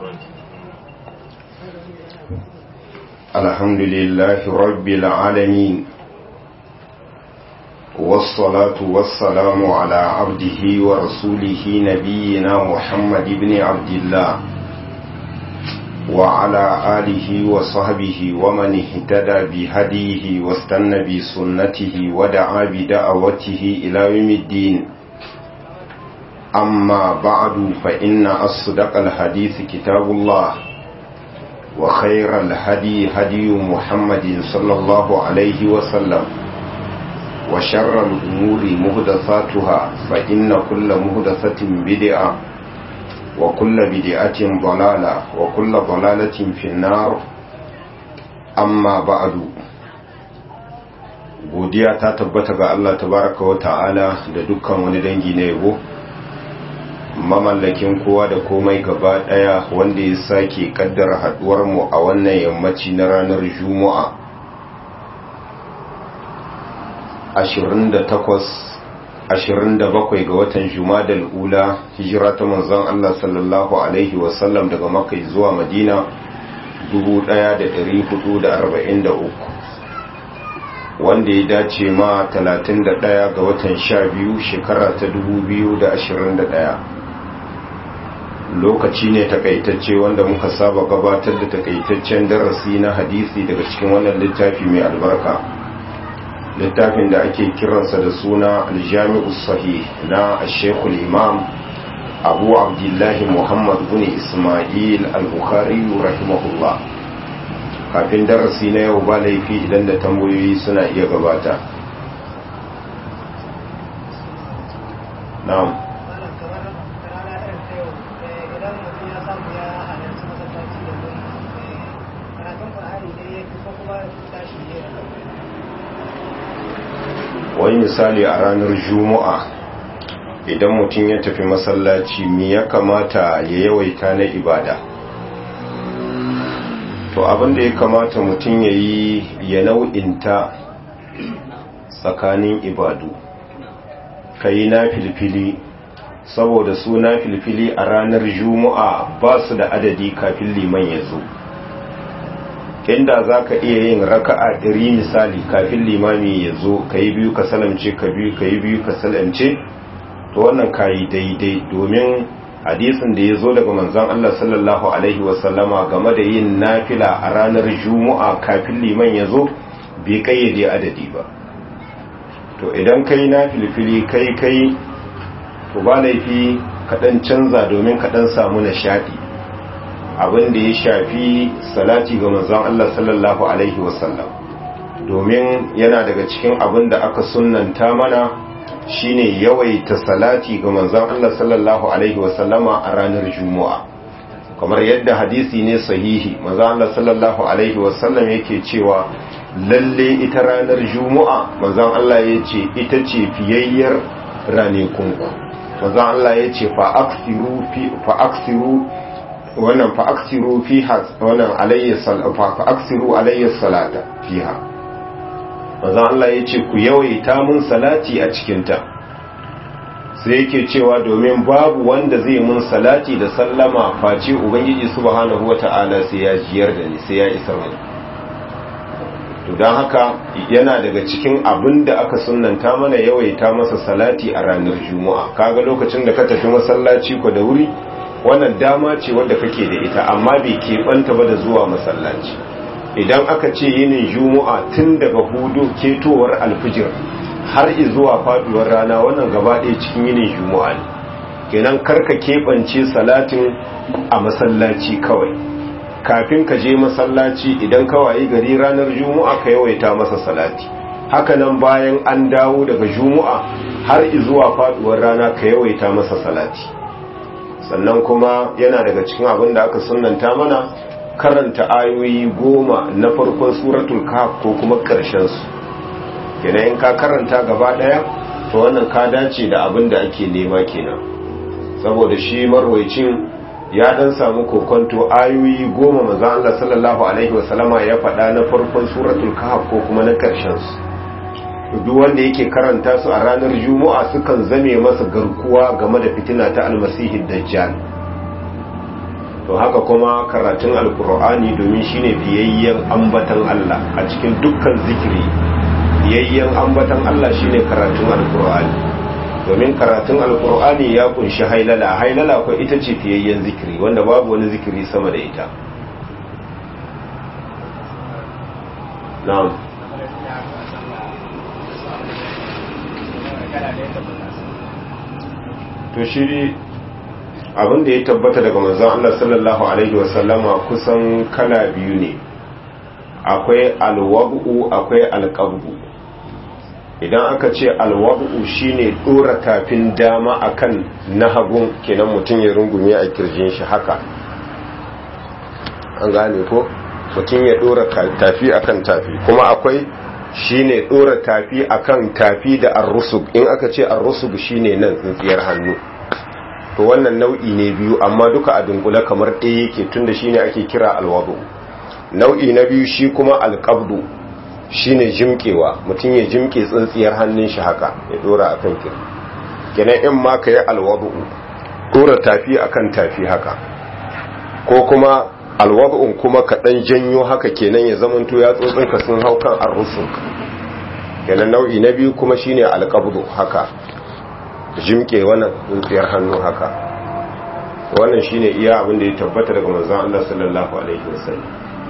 الحمد لله رب العالمين والصلاة والسلام على عبده ورسوله نبينا محمد بن عبد الله وعلى آله وصحبه ومن اهتدى بهديه واستنى بسنته ودعا بدعوته إلى يوم الدين. أما بعد فإن أصدق الحديث كتاب الله وخير الهدي هدي محمد صلى الله عليه وسلم وشر الأمور مهدثاتها فإن كل مهدثة بدعة وكل بدعة ضلالة وكل ضلالة في النار. أما بعد godiya ta tabbata ga Allah tabaraka wa ta'ala da dukkan wani dangi na yabo, mamallakin kowa da komai gaba daya, wanda ya sake kaddara haduwar mu a wannan yammaci na ranar Juma'a 27 ga watan Jumadal Ula, hijira ta manzon Allah sallallahu alaihi wasallam daga Makka zuwa Madina 1443, wanda ya dace ma 31 ga watan 12 shekara ta 2021. Lokaci ne takaitacce wanda muka saba gabatar da takaitaccen darasi na hadisi daga cikin wannan littafi mai albarka, littafin da ake kiransa da suna aljami'u sahih na shekul imam abu abdullahi muhammad bin ismail al-bukhari rahimahullah. Kafin darasi na yau ba laifi idan da tambayoyi suna iya gabata. na'am. Wani misali a ranar Juma'a idan mutum ya tafi masallaci, me ya kamata ya yawaita na ibada? To abinda ya kamata mutum ya yi, ya nau'inta tsakanin ibadu. Ka yi na filfili, saboda su na filfili a ranar Juma'a ba su da adadi kafin liman ya zo. Inda za ka iya yin raka'a 100 misali kafin limami ya zo, ka yi biyu ka salamce, ka yi biyu ka salamce, to wannan ka yi daidai, domin hadisin da ya zo daga manzon Allah sallallahu alaihi wasallama game da yin nafila a ranar Juma'a kafin liman ya zo bai kayyade adadi ba. To idan ka yi nafilfili kai to ba laifi kaɗan canza domin kaɗan samu nishaɗi, abin da ya shafi salati ga manzon Allah sallallahu alaihi wasallam, domin yana daga cikin abin da aka sunnanta mana shine yawaita salati ga manzon Allah sallallahu alaihi wasallama a ranar Juma'a, kamar yadda hadisi ne sahihi manzon Allah sallallahu alaihi wasallam yake cewa lalle ita ranar Juma'a manzon Allah yace ita ce fiyayyar ranekunku. Manzon Allah yace fa aksiru fiha wannan alayhi salata fiha. Manzo Allah yace ku yawaita mun salati a cikin ta. Sai yake cewa domin babu wanda zai mun salati da sallama face ubangiji subhanahu wataala sai ya jiyar da ni, sai ya isa mani. To dan haka yana daga cikin abinda aka sunnanta mana yawaita masa salati a ranar Juma'a. Kaga lokacin da ka tafi masallaci ko da wuri, wannan dama ce wadda kake da ita, amma bai keɓanta ba da zuwa masallaci. Idan aka ce yinin Juma'a tun daga hudu ketowar alfijir har zuwa faduwar rana, wannan gaba ɗaya cikin yinin Juma'a ne. Kenan karka keɓance salatin a masallaci kawai. Kafin ka je masallaci idan ka wayi gari ranar Juma'a ka yawaita masa salati. Hakanan bayan an dawo daga Juma'a har zuwa faduwar rana ka yawaita masa salati. Sannan kuma yana daga cikin abin da aka sunnanta mana karanta ayoyi 10 na farkon suratul kahf ko kuma karshen su. Kenan in ka karanta gaba daya, to wannan ka dace da abin da ake nema kenan, saboda shi marwaicin ya dan samu kokonto ayoyi 10 manzon Allah sallallahu alaihi wasallama ya faɗa na farkon suratul kahf ko kuma na karshen su. Duk wanda yake karanta su a ranar Juma'a sukan zame masa garkuwa game da fitina ta almasihi dajjal. to haka kuma karatun alkur'ani domin shine fiyayyen ambatan Allah a cikin dukkan zikiri. Fiyayyen ambatan Allah shine karatun alkur'ani, domin karatun alkur'ani ya kunshi hailala ko ita ce fiyayyen zikiri wanda babu wani zikiri sama da ita. na'am. To shi abin da ya tabbata daga manzon Allah sallallahu alaihi wasallama kusan kala biyu ne, akwai alwabu akwai alqabdu. Idan aka ce alwabu shine dora tafin dama akan na hagun, kenan mutum ya rungume a kirjin shi haka, an gane ko, mutum ya dora tafi akan tafi. Kuma akwai shine dora tafi akan tafi da ar-rusug. In aka ce ar-rusug shine nan tsintsiyar hannu. To wannan nau'i ne biyu, amma duka a dunkule kamar ɗaya yake, tunda shine ake kira alwadu. Nau'i na biyu shi kuma alqabdu, shine jimkewa, mutum ya jimke tsintsiyar hannun shi haka ya dora akan kir. Kenan in ma kai alwadu, dora tafi akan tafi haka, ko kuma alwadu'un kuma ka dan janyo haka, kenan ya zamanto ya tsotsinka sun hau kan ar-rusuk. Kenan nau'i na biyu kuma shine alqabdu, haka jimke wannan tsintsiyar hannu haka. Wannan shine iya abin da ya tabbata daga manzon Allah sallallahu alaihi wasallam.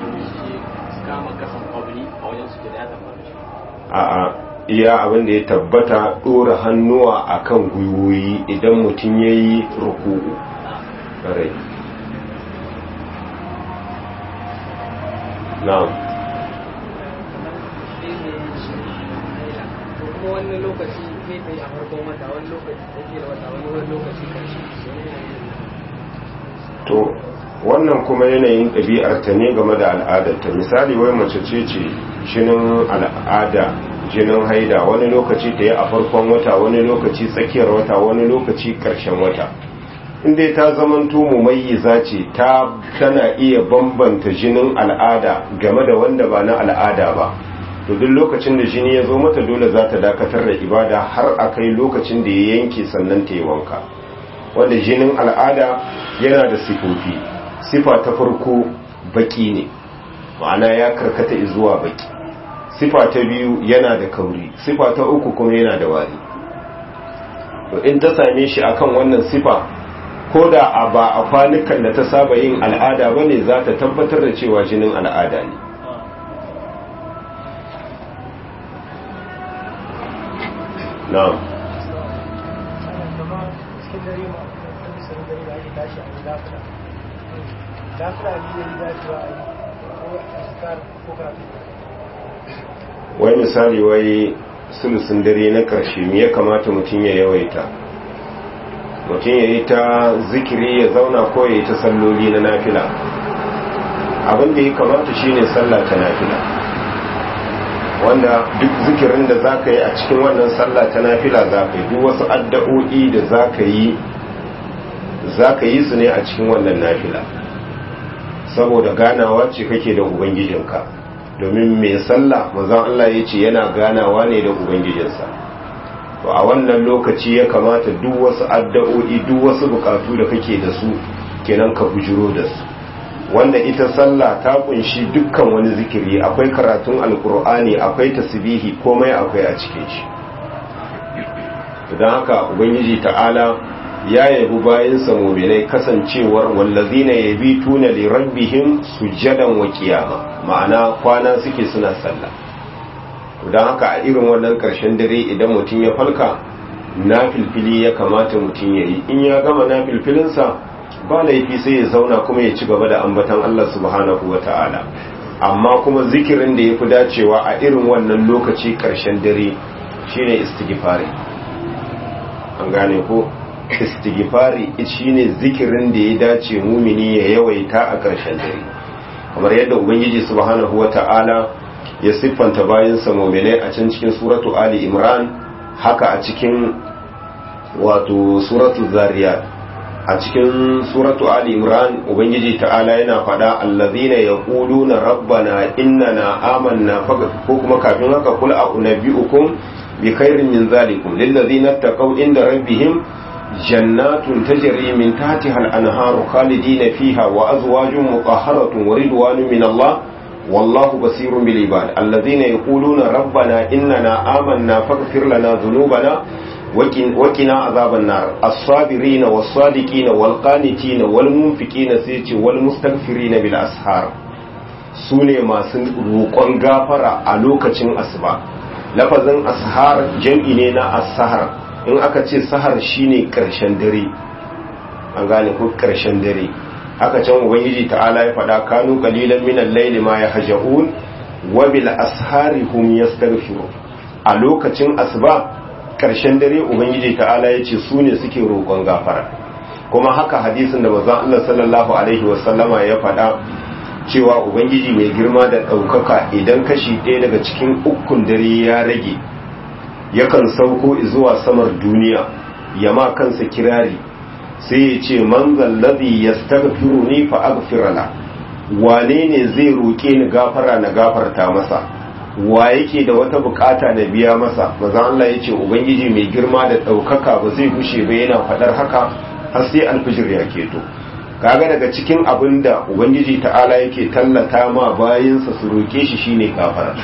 A'a, iya abin da ya tabbata dora hannuwa akan gwiwoyi idan mutum yayi ruku'u. Kare. Na'am. Wani lokaci kai tsaye a farkon wata, wani lokaci take da wata, wani lokaci karshe. To wannan kuma yanayin ɗabi'ar ta ne game da al'adarta. Misali, wai mace ce jinin al'ada, jinin haida, wani lokaci ta yi a farkon wata, wani lokaci tsakiyar wata, wani lokaci ƙarshen wata. Inda ta zamanto mumayyiza ce, tana iya bambanta jinin al'ada game da wanda ba na al'ada ba. To duk lokacin da jini ya zo mata dole za ta dakatar da ibada har a kai lokacin da ya yanke sannan ta yi wanka. Wanda jinin al'ada yana da sifofi. Sifa ta farko baki ne, ma'ana ya karkata zuwa baki. Sifa ta biyu yana da kauri. Sifa ta uku kuma yana da wari. To in ta same shi akan wannan sifa, ko da ba a kwanukan da ta saba yin al'ada bane, za ta tabbatar da cewa jinin al'ada ne. Na'am. Wai misali, wai sulusun dare na ƙarshe me ya kamata mutum ya yawaita? Mutum ya yi ta zikiri ya zauna ko ya yi ta salloli na nafila? Abin da ya kamata shine sallah ta nafila, wanda duk zikirin da za ka yi a cikin wannan sallah ta nafila za ka yi, duk wasu addu'o'i da za ka yi su ne a cikin wannan nafila, saboda ganawa ce kake da ubangijinka. Domin mai sallah manzon Allah ya ce yana ganawa ne da ubangijinsa. To a wannan lokaci ya kamata duk wasu addu'o'i, duk wasu bukatu da kake da su kenan ka bujiro da su, wanda ita sallah ta kunshi dukkan wani zikiri, akwai karatun alkur'ani, akwai tasbihi, komai akwai a cikin shi. Don haka ubangiji ta'ala ya yabi bayansa mu'minai kasancewar wallazina yabituna li rabbihim sujadan wa qiyama, ma'ana kwana suke suna sallah. Don haka a irin wannan karshen dare idan mutum ya falka, nafilfili ya kamata mutum ya yi. In ya gama nafilfilinsa ba laifi sai ya zauna kuma ya ci gaba da ambatan Allah subhanahu wa ta'ala. Amma kuma zikirin da ya fi dacewa a irin wannan lokaci karshen dare shine istighfari. An gane ko? Istighfari shine zikirin da ya dace mumini ya yawaita a karshen dare, kamar yadda ubangiji subhanahu wa ta'ala ya siffanta bayansa mu'minai a can cikin suratu Ali Imran, haka a cikin wato suratu Zariyat. A cikin suratu Ali Imran ubangiji ta'ala yana faɗa allazina yaquluna rabbana innana amanna ko kuma kafin haka kul a'unabbi'ukum bi khairin min zalikum lillazina taqaw inda rabbihim jannatun tajri min tahtiha al-anharu khalidina fiha wa azwajun mutahharatun wa ridwanun min Allah wallahu basirun bil ibad alladhina yaquluna rabbana innana amanna faghfir lana dhunubana وقنا عذاب النار الصابرين والصادقين والقانتين والمنفقين سيتي والمستغفرين بالأسحار sune masu roƙon gafara a lokacin asuba. Lafazin ashar jam'i ne na as-sahar, in aka ce sahar shine ƙarshen dare, an gane ko ƙarshen dare. Haka can ubangiji ta'ala ya faɗa kanu qalilan min al-layli ma yahja'un wa bil ashari hum yastaghfirun. A lokacin asuba ƙarshen dare ubangiji ta'ala ya ce su ne suke roƙon gafara. Kuma haka hadisin da manzon Allah sallallahu alaihi wasallama ya faɗa cewa ubangiji mai girma da ɗaukaka idan kashi ɗaya daga cikin ukun dare ya rage yakan sauko zuwa samar duniya ya ma kansa kirari sai ya ce man zallazi yastaghfiruni fa aghfir la, wane ne zai roƙe ni gafara na gafarta masa, wa yake da wata bukata na biya masa. manzon Allah ya ce ubangiji mai girma da ɗaukaka ba zai gushe ba yana faɗar haka har sai alfijir ya keto. Kaga daga cikin abin da ubangiji ta'ala yake tallata ma bayinsa su roke shi shine gafara.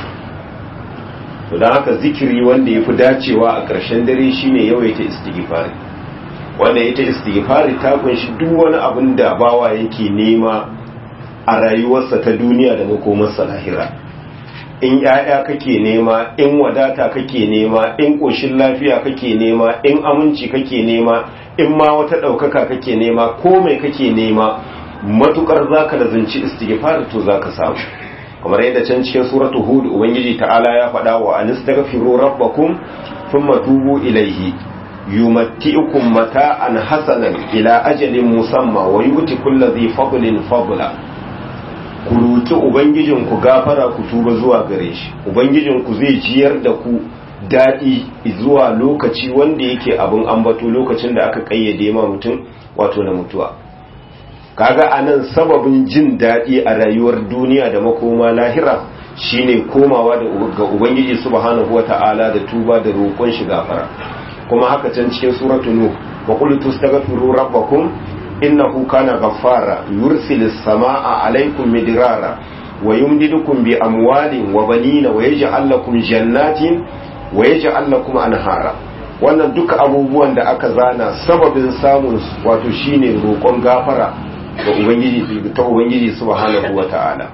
To dan haka zikiri wanda yafi dacewa a ƙarshen dare shine yawaita istighfari. Wanda ita istighfari ta kunshi duk wani abin da bawa yake nema a rayuwarsa ta duniya da makomarsa lahira. In ‘ya'ya kake nema, in wadata kake nema, in ƙoshin lafiya kake nema, in aminci kake nema, in ma wata ɗaukaka kake nema, ko mai kake nema, matukar za ka lazanci istighfar to za ka samu. Kamar yadda can cikin suratu Hud Ubangiji ta'ala ya faɗa wa anistaghfiru rabbakum thumma tubu ilaihi yumatti'ukum mata'an hasanan ila ajalin musamma wa yu'ti kulli dhi fadlin fadla. Ku roki ubangijinku gafara ku tuba zuwa gare shi, ubangijinku zai jiyar da ku daɗi zuwa lokaci wanda yake abin ambato, lokacin da aka kayyade ma mutum wato na mutuwa. Kaga anan sababin jin daɗi a rayuwar duniya da makoma lahira shine komawa ga ubangiji subhanahu wata'ala da tuba da roƙon shi gafara. Kuma haka can cikin suratu nuh wa qul tastaghfiru rabbakum innahu kana ghaffara yursilis samaa alaykum midrara wa yumdidukum bi amwalin wa banina wa yaj'al lakum jannatin wa yaj'al lakum anhara. Wannan duka abubuwan da aka zana sababin samun wato shine roƙon gafara ga ubangiji subhanahu wata'ala.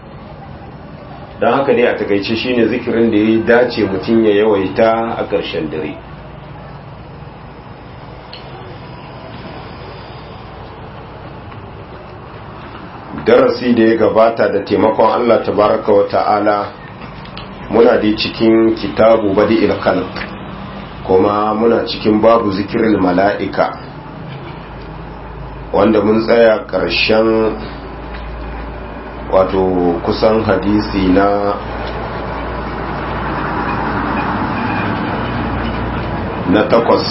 Dan haka dai a takeice shine zikirin da ya dace mutun ya yawaita a ƙarshen dare. Darasi da ya gabata da taimakon Allah tabaraka wa ta'ala muna da cikin kitabu badi'il khalq, kuma muna cikin babu zikirin mala'ika, wanda mun tsaya ƙarshen wato kusan hadisi na 8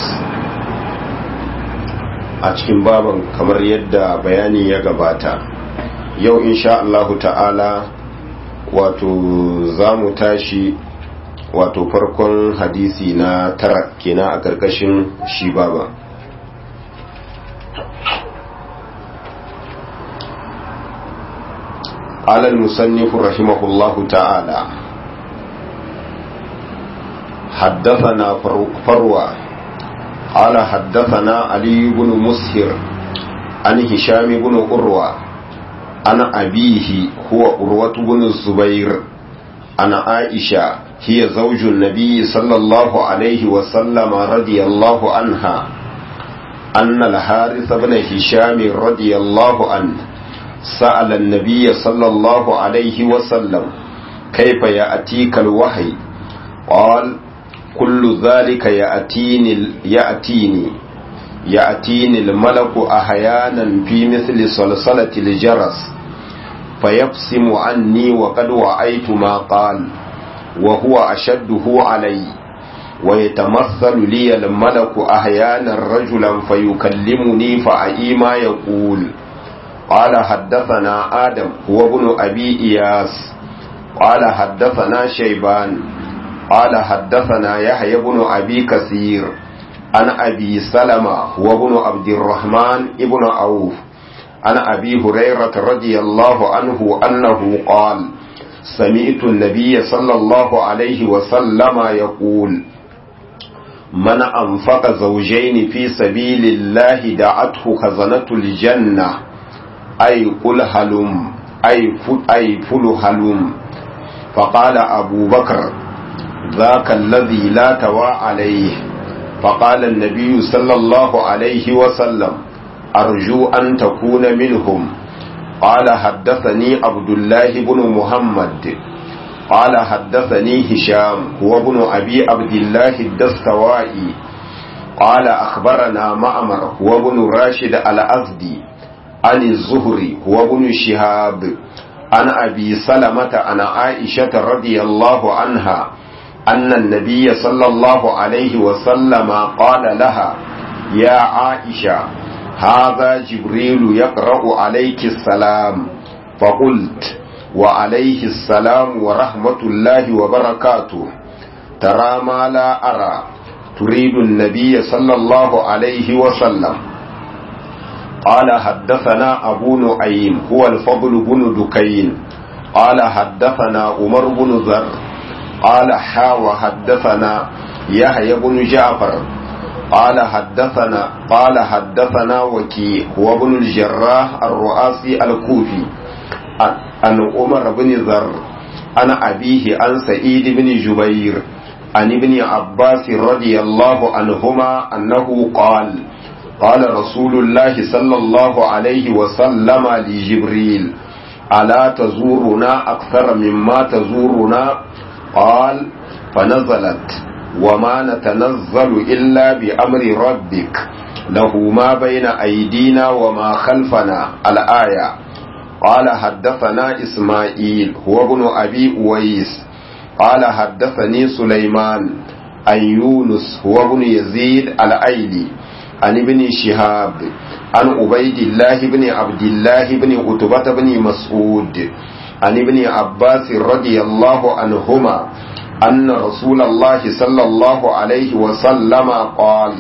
a cikin baban kamar yadda bayani ya gabata. Yau insha Allahu ta'ala wato za mu tashi wato farkon hadisi na 9 kenan a karkashin shi baba. Alal musannif rahimahullahu ta'ala حدثنا فروة قال حدثنا علي بن مسهر عن هشام بن قروة عن أبيه هو قروة بن الزبير عن عائشة هي زوج النبي صلى الله عليه وسلم رضي الله عنها أن الحارث بن هشام رضي الله عنه سأل النبي صلى الله عليه وسلم كيف يأتيك الوحي؟ قال كل ذلك يأتيني الملك أحيانا في مثل صلصلة الجرس فيقسم عني وقد وعيت ما قال وهو أشده علي ويتمثل لي الملك أحيانا رجلا فيكلمني فأعي ما يقول. قال حدثنا آدم هو ابن أبي إياس قال حدثنا شيبان قال حدثنا يحيى بن أبي كثير عن أبي سلمة وابن عبد الرحمن ابن عوف عن أبي هريرة رضي الله عنه أنه قال سمعت النبي صلى الله عليه وسلم يقول من أنفق زوجين في سبيل الله دعته خزنة الجنة أي قل هلم أي فل هلم. فقال أبو بكر ذاك الذي لا توى عليه. فقال النبي صلى الله عليه وسلم أرجو أن تكون منهم. قال حدثني عبد الله بن محمد قال حدثني هشام هو ابن أبي عبد الله الدستوائي قال أخبرنا معمر هو ابن راشد الأزدي عن الزهري هو ابن شهاب عن أبي سلمة عن عائشة رضي الله عنها أن النبي صلى الله عليه وسلم قال لها يا عائشة هذا جبريل يقرأ عليك السلام. فقلت وعليه السلام ورحمة الله وبركاته ترى ما لا أرى تريد النبي صلى الله عليه وسلم. قال حدثنا أبو نعيم هو الفضل بن دكين قال حدثنا عمر بن ذر قال حدثنا يحيى بن جعفر قال حدثنا وكيع هو ابن الجراح الرؤاسي الكوفي عن عمر بن ذر عن أبيه عن سعيد بن جبير عن ابن عباس رضي الله عنهما أنه قال رسول الله صلى الله عليه وسلم لجبريل ألا تزورنا أكثر مما تزورنا؟ قال فنزلت وما نتنزل إلا بأمر ربك له ما بين أيدينا وما خلفنا الآية. قال حدثنا إسماعيل هو ابن أبي أويس قال حدثني سليمان عن يونس هو ابن يزيد الأيلي عن ابن شهاب عن عبيد الله بن عبد الله بن عتبة بن مسعود عن ابن عباس رضي الله عنهما أن رسول الله صلى الله عليه وسلم قال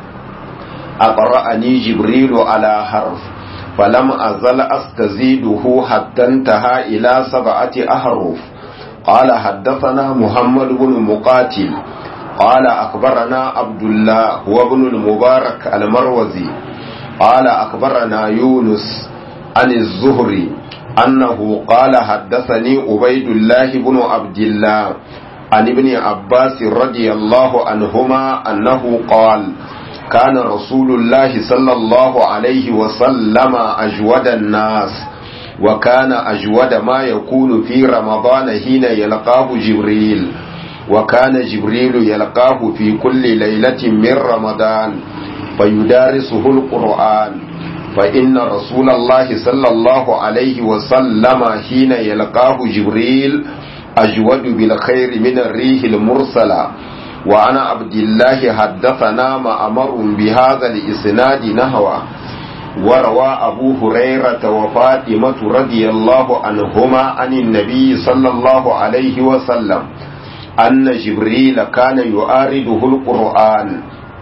أقرأني جبريل على حرف فلم أزل أستزيده حتى انتهى إلى 7 أحرف. قال حدثنا محمد بن مقاتل قال أخبرنا عبد الله هو ابن المبارك المروزي قال أخبرنا يونس عن الزهري أنه قال حدثني عبيد الله بن عبد الله عن ابن عباس رضي الله عنهما أنه قال كان رسول الله صلى الله عليه وسلم أجود الناس وكان أجود ما يكون في رمضان حين يلقاه جبريل وكان جبريل يلقاه في كل ليلة من رمضان فيدارسه القرآن فإن رسول الله صلى الله عليه وسلم حين يلقاه جبريل أجود بالخير من الريح المرسلة. وعن عبد الله حدثنا مأمر بهذا الإسناد نحوه. وروى أبو هريرة وفاطمة رضي الله عنهما عن النبي صلى الله عليه وسلم أن جبريل كان يعارضه القرآن.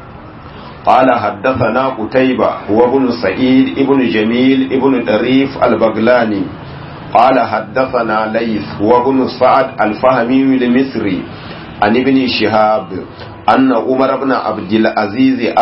قال حدثنا قتيبة هو ابن سعيد ابن جميل ابن طريف البغلاني قال حدثنا ليث هو ابن سعد الفهمي المصري عن ابن شهاب أن عمر بن عبد العزيز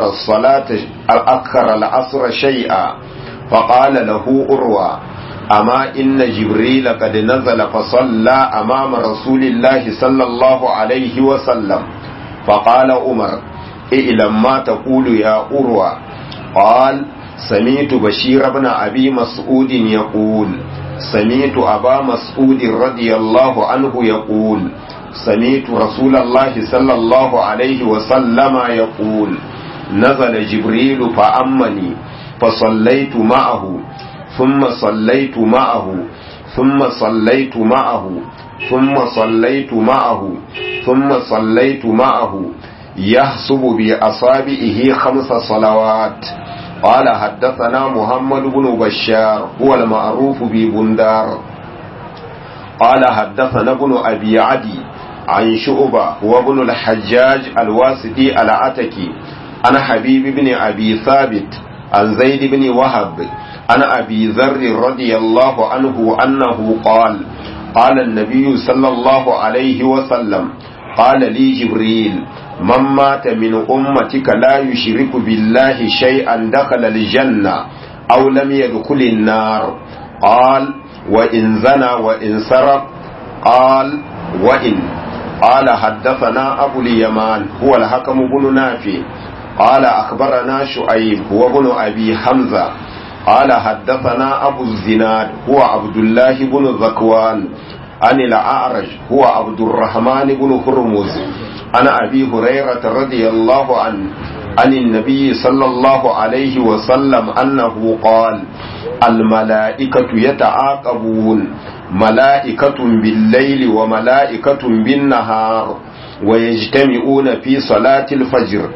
أخر العصر شيئا فقال له أروى أما إن جبريل قد نزل فصلى أمام رسول الله صلى الله عليه وسلم. فقال عمر اعلم ما تقول يا أروى. قال سمعت بشير بن أبي مسعود يقول سمعت أبا مسعود رضي الله عنه يقول سمعت رسول الله صلى الله عليه وسلم يقول نزل جبريل فأمني فصليت معه ثم صليت معه ثم صليت معه ثم صليت معه ثم صليت معه يحسب بأصابعه 5 صلوات. قال حدثنا محمد بن بشار هو المعروف ببندار قال حدثنا ابن أبي عدي عن شعبة هو ابن الحجاج الواسطي العتكي عن حبيب بن أبي ثابت عن زيد بن وهب عن أبي ذر رضي الله عنه أنه قال قال النبي صلى الله عليه وسلم قال لي جبريل من مات من أمتك لا يشرك بالله شيئا دخل الجنة أو لم يدخل النار قال وإن زنى وإن سرق قال وإن قال حدثنا أبو اليمان هو الحكم بن نافع قال أخبرنا شعيب هو ابن أبي حمزة قال حدثنا أبو الزناد هو عبد الله بن ذكوان عن الأعرج هو عبد الرحمن بن هرمز عن أبي هريرة رضي الله عنه عن النبي صلى الله عليه وسلم أنه قال الملائكة يتعاقبون ملائكة بالليل وملائكة بالنهار ويجتمعون في صلاة الفجر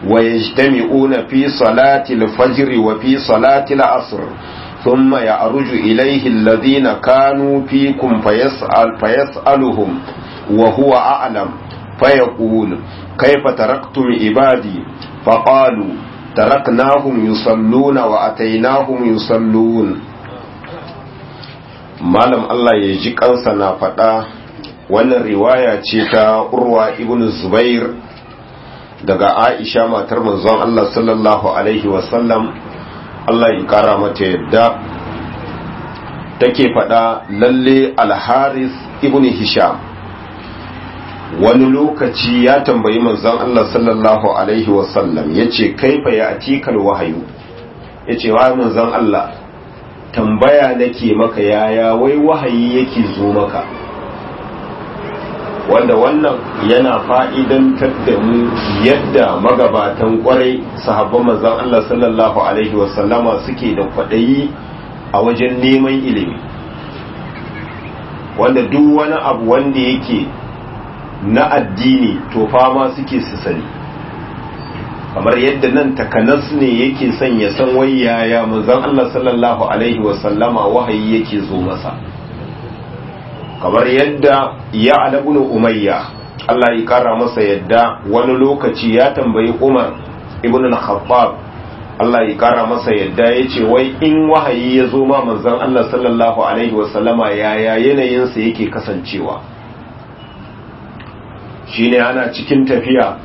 وفي صلاة العصر ثم يعرج إليه الذين كانوا فيكم فيسألهم وهو أعلم فيقول كيف تركتم عبادي فقالوا تركناهم يصلون وأتيناهم يصلون. malam Allah ya ji kansa na faɗa wannan riwaya ce ta Urwa ibn Zubair daga Aisha matar manzon Allah sallallahu alaihi wasallam Allah ya kara mata yadda take faɗa lalle al-Haris ibn Hisham wani lokaci ya tambayi manzon Allah sallallahu alaihi wasallam yace kaifa ya atikal wahayu yace wa manzon Allah tambaya nake maka yaya wai wahayi yake zo maka, wanda wannan yana fa'idantar da mu yadda magabatan kwarai sahabban manzon Allah sallallahu alaihi wasallama suke da kwaɗayi a wajen neman ilimi, wanda duk wani abu wanda yake na addini to fama suke su sani, kamar yadda nan takanas ne yake son ya san wai yaya manzon Allah sallallahu alaihi wasallama wahayi yake zo masa, kamar yadda ya ibn Umayya Allah ya kara masa yadda wani lokaci ya tambayi Umar ibn al-Khattab Allah ya kara masa yadda yace wai in wahayi ya zo ma manzon Allah sallallahu alaihi wasallama yaya yanayin sa yake kasancewa. Shine ana cikin tafiya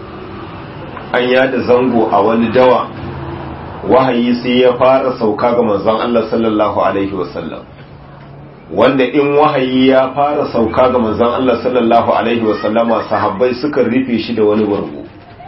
an yada zango a wani dawa, wahayi sai ya fara sauka ga manzon Allah sallallahu alaihi wasallam, wanda in wahayi ya fara sauka ga manzon Allah sallallahu alaihi wasallama sahabbai suka rufe shi da wani bargo,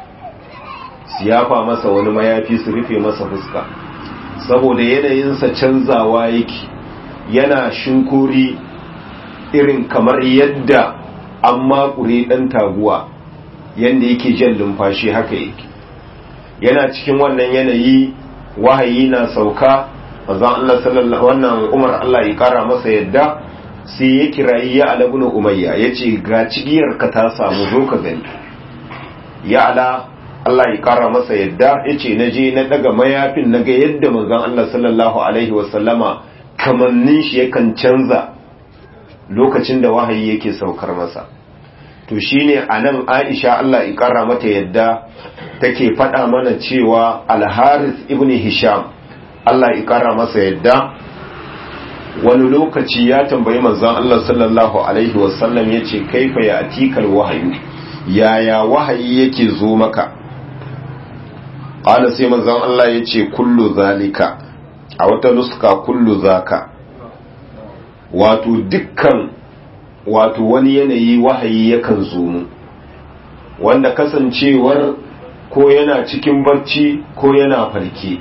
su yafa masa wani mayafi su rufe masa fuska, saboda yanayinsa canzawa yake, yana shinkuri irin kamar yadda an makure ɗan taguwa yadda yake jan lumfashi haka yake. Yana cikin wannan yanayi wahayi na sauka, manzon Allah sallallahu wannan Umar Allah ya kara masa yadda sai ya kirayi ya Ala ibn Umayya yace ga cigiyar ka ta samu zo ka gani. Ya Ala Allah ya kara masa yadda yace naje na daga mayafin naga yadda manzon Allah sallallahu alaihi wasallama kamannin shi yakan canza lokacin da wahayi yake saukar masa. To shine anan Aisha Allah ya kara mata yadda take faɗa mana cewa Al-Harith ibn Hisham Allah ya kara masa yadda wani lokaci ya tambayi manzon Allah sallallahu alaihi wasallam yace kaifa ya atikal wahayu, yaya wahayi yake zo maka. Qala sai manzon Allah yace kullu zalika, a wata nuska kullu zaka, wato dukkan wato wani yanayi wahayi yakan zo mu, wanda kasancewar ko yana cikin barci ko yana farke,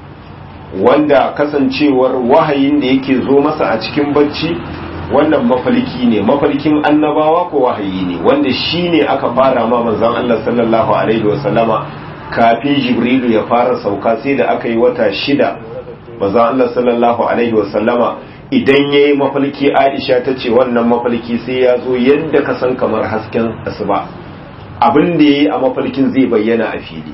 wanda kasancewar wahayin da yake zo masa a cikin barci wannan mafarki ne, mafarkin annabawa ko wahayi ne, wanda shi ne aka fara ma manzon Allah sallallahu alaihi wasallama kafin Jibrilu ya fara sauka, sai da aka yi wata 6 manzon Allah sallallahu alaihi wasallama idan yayi mafarki Aisha ta ce wannan mafarki sai ya zo yadda ka san kamar hasken asuba, abin da yayi a mafarkin zai bayyana a fili,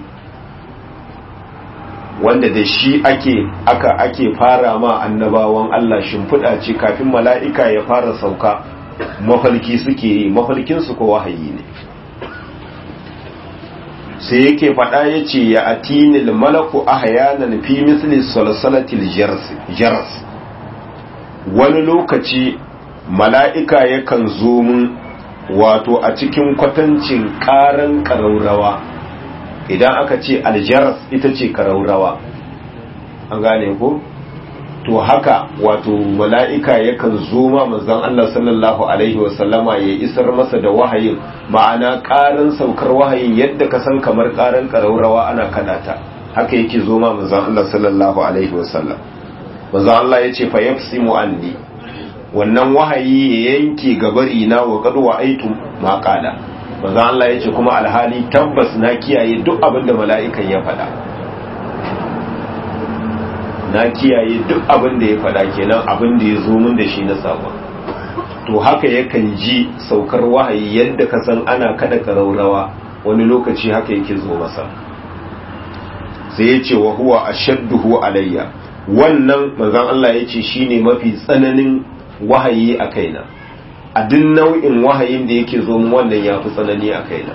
wanda da shi ake fara ma annabawan Allah shimfiɗa ce kafin mala'ika ya fara sauka, mafarki suke yi, mafarkin su ko wahayi ne. sai yake faɗa yace ya atinil malaku ahyanan fi misli salsalatil jaras wani lokaci mala'ika yakan zo mun wato a cikin kwatancin ƙaran ƙaraurawa. Idan aka ce aljaras ita ce ƙaraurawa, an gane ko? To haka wato mala'ika yakan zo ma manzon Allah sallallahu Alaihi wasallama ya isar masa da wahayin, ma'ana ƙaran saukar wahayin yadda ka san kamar ƙaran ƙaraurawa ana kadata, haka yake zo ma manzon Allah sallallahu Alaihi wasallam. Manzon Allah ya ce fa yafsimu anni, wannan wahayi ya yanke gabari na wa qad wa'aitu ma qala. Manzon Allah ya ce kuma alhali tabbas na kiyaye duk abin da mala'ikan ya faɗa, na kiyaye duk abin da ya faɗa, kenan abin da ya zo min da shi na sabon. To haka yakan ji saukar wahayi yadda ka san ana kada ƙaraurawa, wani lokaci haka yake zo masa. Sai ya ce wa huwa ashadduhu alayya, wannan manzon Allah ya ce shine mafi tsananin wahayi a kaina, a duk nau'in wahayin da yake zo min wannan ya fi tsanani a kaina.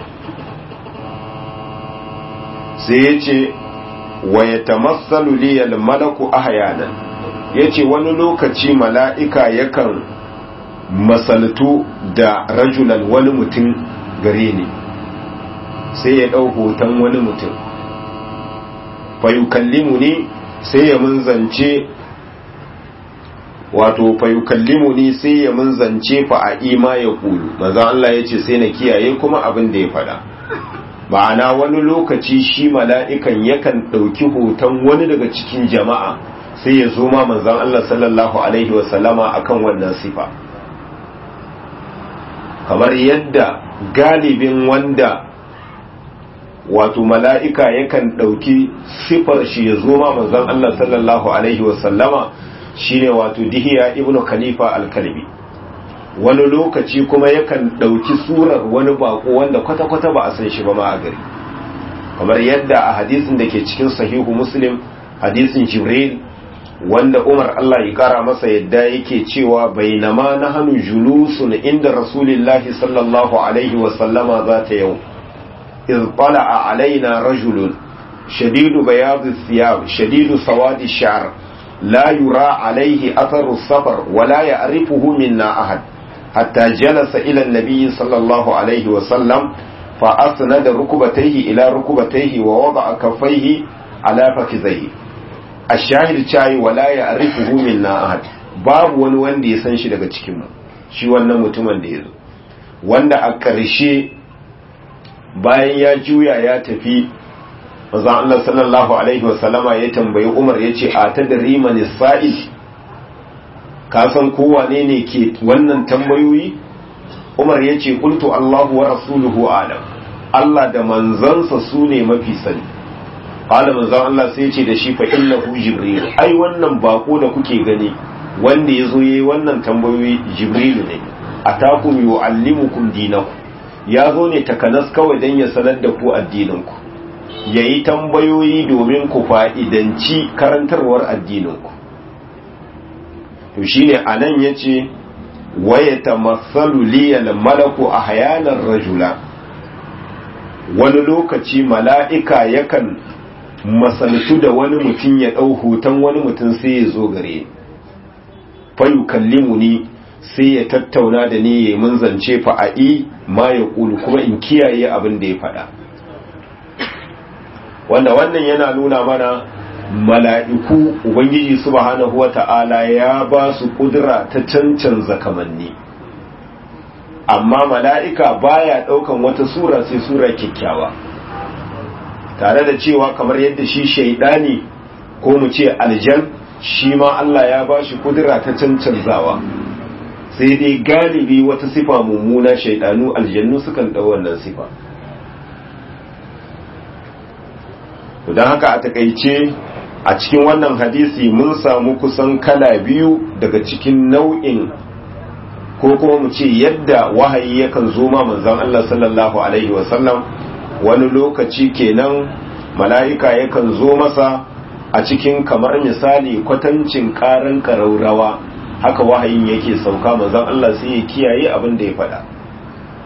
Sai ya ce wa yatamassalu li al-malaku ahyanan, yace wani lokaci mala'ika yakan masaltu da rajulan wani mutum gare ni, sai ya dau hoton wani mutum, fa yukallimuni sai ya mun zance, wato fa yukallimuni sai ya mun zance fa a ima ya kulu. Manzo Allah yace sai na kiyaye kuma abin da ya faɗa. Ma'ana wani lokaci shi mala'ikan yakan ɗauki hoton wani daga cikin jama'a sai ya zo ma manzon Allah sallallahu Alaihi wasallama akan wannan sifa, kamar yadda galibin wanda wato mala'ika yakan ɗauki sifar shi ya zo ma manzon Allah sallallahu Alaihi wasallama shine wato Dihiya ibn Khalifa al-Kalbi. Wani lokaci kuma yakan ɗauki surar wani bako wanda kwata-kwata ba a san shi ba ma a gari, kamar yadda a hadisin da ke cikin sahihu Muslim, hadisin Jibril, wanda Umar Allah ya kara masa yadda yake cewa bainama nahnu julusun inda Rasulillahi sallallahu alaihi wa sallama zata yau iz tala'a alaina rajulun shadidu bayadi thiyab shadidu sawadi ash-sha'r la yura alaihi atharu as-safar wa la ya'rifuhu minna ahad hatta jalasa ila an-nabiy sallallahu alaihi wa sallam fa asnada rukbatayhi ila rukbatayhi wa wada'a kaffayhi ala fakhidhihi. ashahid cayi wala ya arifuhu minna ahad, babu wani wanda ya san shi daga cikinmu, shi wannan mutumin da ya zo, wanda a ƙarshe bayan ya juya ya tafi, manzon Allah sallallahu alaihi wasallama ya tambayi Umar ya ce a tadri man sa'il, ka san ko wane ne ke wannan tambayoyi? Umar ya ce qultu Allahu wa rasuluhu alam, Allah da manzansa su ne mafi sani. Qala manzon Allah sai ce da shi fa innahu jibril, ai wannan bako da kuke gani wanda yazo yayi wannan tambayoyi jibril ne, atakum yuallimukum dinakum, yazo ne takanas kawai dan ya sanar da ku addininku, yayi tambayoyi domin ku fa'idanci karantarwar addininku. To shine anan yace waya tamassalu liyal malaku ahyanan rajula, wani lokaci mala'ika yakan masaltu da wani mutum ya ɗau hoton wani mutum sai ya zo gare fayu kallimu ni sai ya tattauna da ni ya mun zance fa'a'i ma ya ƙulu kuma in kiyaye abin da ya faɗa. Wanda wannan yana nuna mana mala'iku Ubangiji subhanahu wata'ala ya ba su ƙudura ta cancanza kamanni, amma mala'ika baya ɗaukan wata sura sai sura kyakkyawa, tare da cewa kamar yadda shi shaidani ko mu ce aljan shi ma Allah ya ba shi kudura ta cancanzawa, sai dai galibi wata sifa mummuna shaidanu aljannu sukan ɗau wannan sifa. Don haka a takaice a cikin wannan hadisi mun samu kusan kala biyu daga cikin nau'in ko kuma mu ce yadda wahayi yakan zo ma manzon Allah sallallahu alaihi wasallam. Wani lokaci kenan mala'ika yakan zo masa a cikin kamar misali kwatancin ƙaran ƙaraurawa, haka wahayin yake sauka manzon Allah sai ya kiyaye abin da ya faɗa.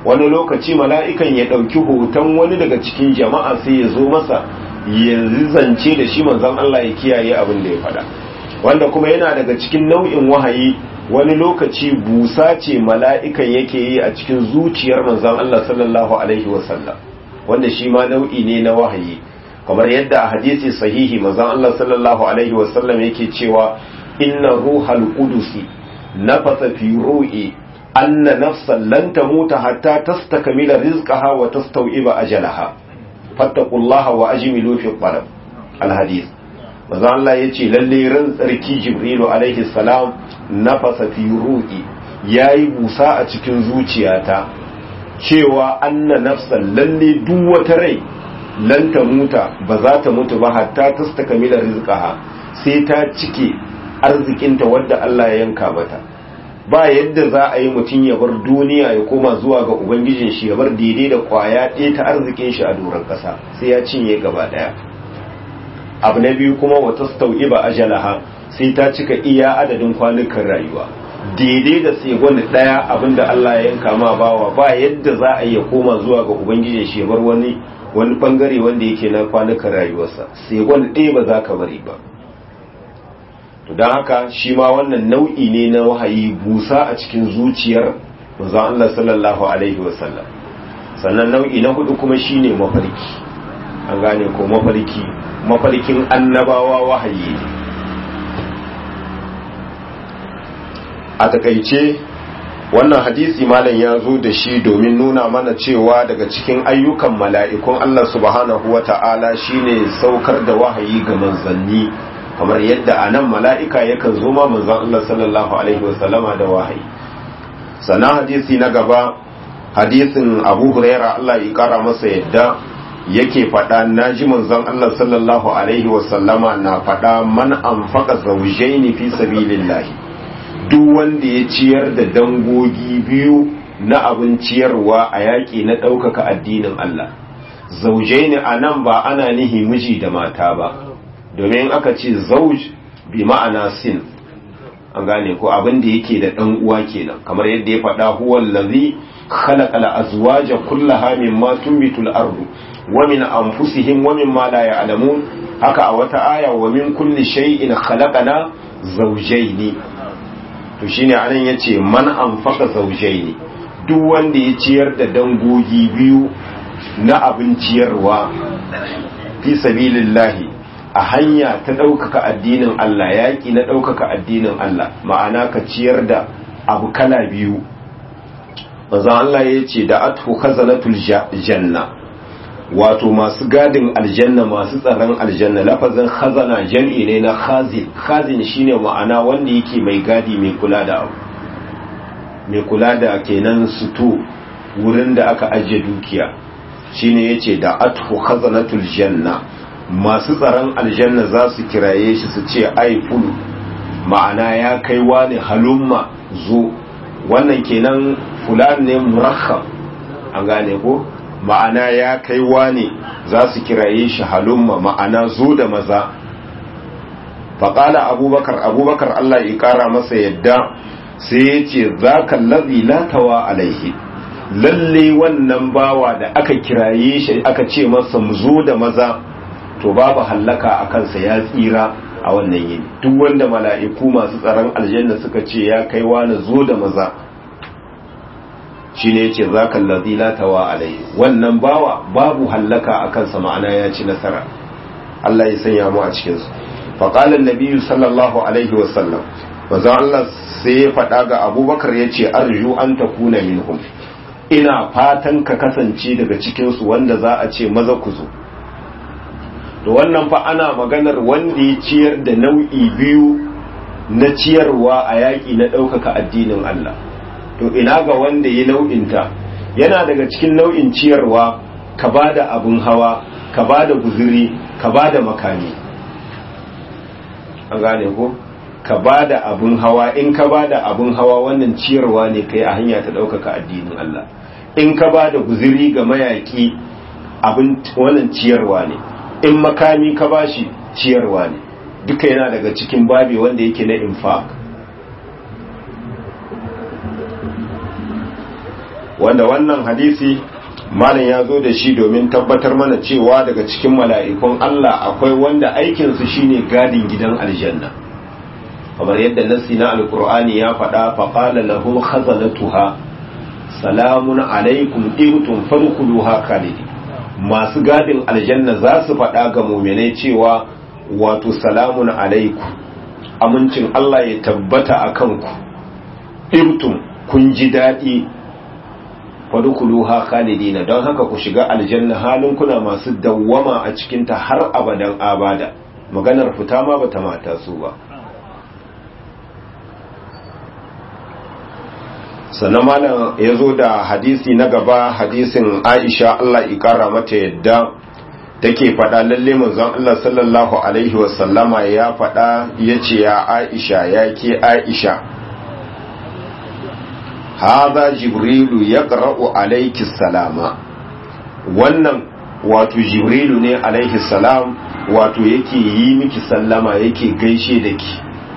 wani lokaci mala'ikan ya ɗauki hoton wani daga cikin jama'a sai ya zo masa ya zance da shi manzon Allah ya kiyaye abin da ya faɗa. Wanda kuma yana daga cikin nau'in wahayi, wani lokaci busa ce mala'ikan yake yi a cikin zuciyar manzon Allah sallallahu alaihi wasallam, wanda shi ma nau'i ne na wahayi, kamar yadda a hadisi sahihi manzon Allah sallallahu alaihi wasallam yake cewa inna ruhal qudusi nafasa fi ru'i anna nafsan lan tamuta hatta tastakmila rizqaha wa tastawiba ajalaha fattaqullaha wa ajmilu fi talab alhadith. manzo Allah yace lalle ran tsarki Jibrilu alaihi salam nafasa fi ru'i yayi busa a cikin zuciyata cewa anna nafsan lalle duk wata rai lan tamuta ba za ta mutu ba hatta tastakmila rizqaha sai ta cike arzikinta wadda Allah ya yanka mata. Ba yadda za a yi mutum ya bar duniya ya koma zuwa ga ubangijin shi ya bar daidai da kwaya ɗaya ta arzikin shi a doron ƙasa, sai ya cinye gaba ɗaya. Abu na biyu kuma wata stau'iba ajalaha, sai ta cika iya adadin kwanukan rayuwa daidai da sai wani ɗaya abinda Allah ya yanka ma bawa. Ba yadda za a yi ya koma zuwa ga ubangijin shi ya bar wani bangare wanda yake na kwanukan rayuwarsa, sai wani ɗaya ba za ka bari ba. To don haka shi ma wannan nau'i ne na wahayi, busa a cikin zuciyar manzon Allah sallallahu alaihi wasallam. Sannan nau'i na hudu kuma shine mafarki. An gane ko mafarkin annabawa wahayi. A takaice wannan hadisi malam ya zo da shi domin nuna mana cewa daga cikin ayyukan mala'ikun Allah subhanahu wata'ala shine saukar da wahayi ga manzanni, kamar yadda a nan mala'ika yakan zo ma manzan Allah sallallahu Alaihi wasallama da wahayi. Sannan hadisi na gaba, hadisin Abu Huraira Allah ya kara masa yadda yake faɗa, na ji manzan Allah sallallahu Alaihi wasallama na faɗa, man an faƙa zaujaini fi sabilillahi, duk wanda ya ciyar da dangogi biyu na abin ciyarwa a yaƙi na ɗaukaka addinin Allah. Zaujaini a nan ba ana nihi miji da mata ba, domin aka ce zauj bi ma'ana sin, an gane ko abin da yake da dan uwa kenan, kamar yadda ya faɗa huwa allazi khalaqa al-azwaja kullaha mimma tunbitul ardu wa min anfusihim wa mimma la ya'lamun. Haka a wata aya wa min kulli shay'in khalaqana zawjayn. To shine anan yace man anfaqa zawjayn, duk wanda ya ciyar da dangogi biyu na abin ciyarwa fi sabilillahi a hanya ta ɗaukaka addinin Allah, yaƙi na ɗaukaka addinin Allah, ma'ana ka ciyar da abu kala biyu. Manzon Allah ya ce da athu khazanatul janna, wato masu gadin aljanna, masu tsaron aljanna. Lafazin khazana jam'i ne na khazin. Khazin shine ma'ana wanda yake mai gadi, mai kula da abu, mai kula da kenan suto, wurin da aka ajiye dukiya. Shine yace da athu khazanatul janna, masu tsaron aljanna za su kiraye shi su ce ai fulu, ma'ana ya kai wani halumma zo. Wannan kenan fulan ne murakham, an gane ko, ma'ana ya kai wani, za su kiraye shi halumma, ma'ana zo da maza. Faƙala abubakar Allah ya ƙara masa yadda, sai ya ce za ka lazi latawa alaihi, lalle wannan bawa da aka kiraye shi aka ce masa mu zo da maza, to babu hallaka a kansa, ya tsira a wannan yini. Duk wanda mala'iku masu tsaron aljanna suka ce ya kai wani zo da maza, shi ne yace zaka allazi la tawa alai, wannan bawa babu hallaka a kansa, ma'ana ya ci nasara. Allah ya sanya mu a cikin su. Fa qala an-nabi sallallahu alaihi wa sallam, manzo Allah sai ya faɗa ga Abubakar yace arju an takuna minhum, ina fatan ka kasance daga cikin su wanda za a ce maza ku zo. To wannan fa ana maganar wanda ya ciyar da nau'i biyu na ciyarwa a yaƙi na ɗaukaka addinin Allah. To ina ga wanda ya nau'inta, yana daga cikin nau'in ciyarwa ka ba da abin hawa, ka ba da guzuri, ka ba da makami. An gane ko? Ka ba da abin hawa, in ka ba da abin hawa wannan ciyarwa ne kai a hanya ta ɗaukaka addinin Allah. In ka ba da guzuri ga mayaƙi abin wannan ciyarwa ne. In makami ka bashi ciyarwa ne, duka yana daga cikin babi wanda yake na infaq. wanda wannan hadisi malam ya zo da shi domin tabbatar mana cewa daga cikin mala'ikun Allah akwai wanda aikinsu shine gadin gidan aljanna, kamar yadda nassi na alkur'ani ya faɗa faƙala lahu khazanatuha salamun alaikum ibtum fadkhuluha khalidin. Masu gadin aljanna za su faɗa ga mu'minai cewa wato salamun alaikum, amincin Allah ya tabbata akan ku, ibtum kun ji daɗi, fadkhuluha khalidin, don haka ku shiga aljanna halin kuna masu dawwama a cikin ta har abadan abada. Maganar fita ma bata mata su ba. sannan malam ya zo da hadisi na gaba, hadisin Aisha Allah ikara mata yadda take faɗa lalle manzon Allah sallallahu alaihi wasallama ya faɗa yace ya Aisha, ya ke Aisha, hadha jibrilu yaqra'u alayki salama, wannan wato jibrilu ne alaihi salam wato yake yi miki sallama, yake gaishe da ki.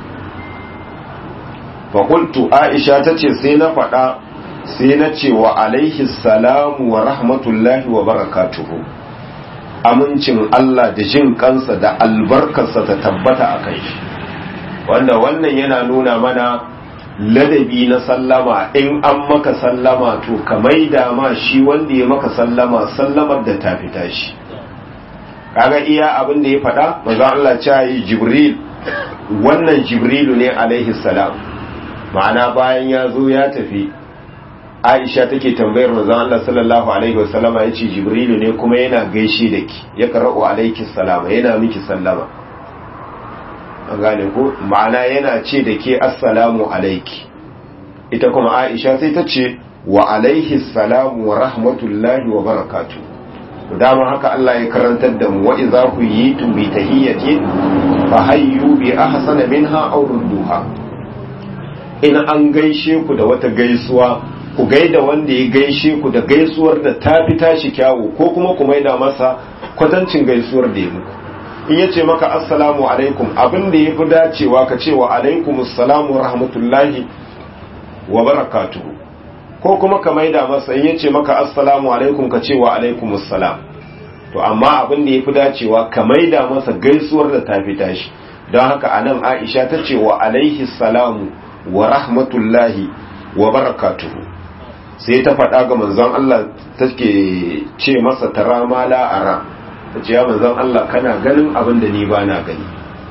faƙultu Aisha ta ce sai na faɗa sai na ce wa alaihi salamu wa rahmatullahi wa barakatuhu, amincin Allah da jin kansa da albarkarsa ta tabbata a kai shi, wanda wannan yana nuna mana ladabi na sallama. In an maka sallama to ka maida ma shi wanda ya maka sallama sallamar da ta fita shi. Kaga iya abin da ya faɗa manzo Allah ya yi Jibril, wannan Jibrilu ne alaihi salam, ma'ana bayan ya zo ya tafi. Aisha take tambayar manzon Allah sallallahu alaihi wasallama, yace Jibrilu ne kuma yana gaishe da ki, ya qara'u alayki salama, yana miki sallama. An gane ko, ma'ana yana ce da ke assalamu alayki. Ita kuma Aisha sai ta ce wa alaihi salamu wa rahmatullahi wa barakatuh. Dama haka Allah ya karantar da mu, wa idza huyitum bi tahiyyatin fa hayyu bi ahsana minha aw rudduha. In an gaishe ku da wata gaisuwa, ku gaida wanda ya gaishe ku da gaisuwar da ta fi tashi kyawu, ko kuma ku maida masa kwatancin gaisuwar da ya muku. In yace maka assalamu alaikum, abin da yafi dacewa ka ce wa alaikumus salamu rahmatullahi wa barakatuhu, ko kuma ka maida masa in yace maka assalamu alaikum ka ce wa alaikumus salam. To amma abin da yafi dacewa ka maida masa gaisuwar da ta fi tashi. Don haka anan Aisha ta ce wa alaihi salamu wa rahmatullahi wa barakatuhu, sai ta faɗa ga manzon Allah take ce masa tara ma la ara, tace ya manzon Allah kana ganin abin da ni ba na gani.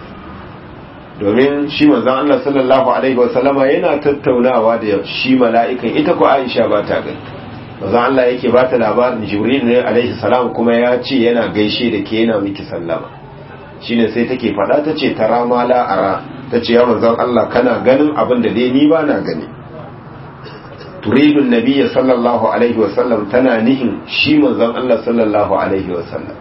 Domin shi manzon Allah sallallahu alaihi wa sallama yana tattaunawa da shi mala'ikan, ita ko Aisha ba ta gani. Manzon Allah yake ba ta labarin Jibril ne alaihi salam, kuma ya ce yana gaishe da ke, yana miki sallama. Shine sai take faɗa tace tara ma la ara, ta ce ya manzan Allah kana ganin abin da dai ni ba na gani. Turidun nabiyya sallallahu alaihi wasallam, tana nihin shi manzan Allah sallallahu alaihi wasallam.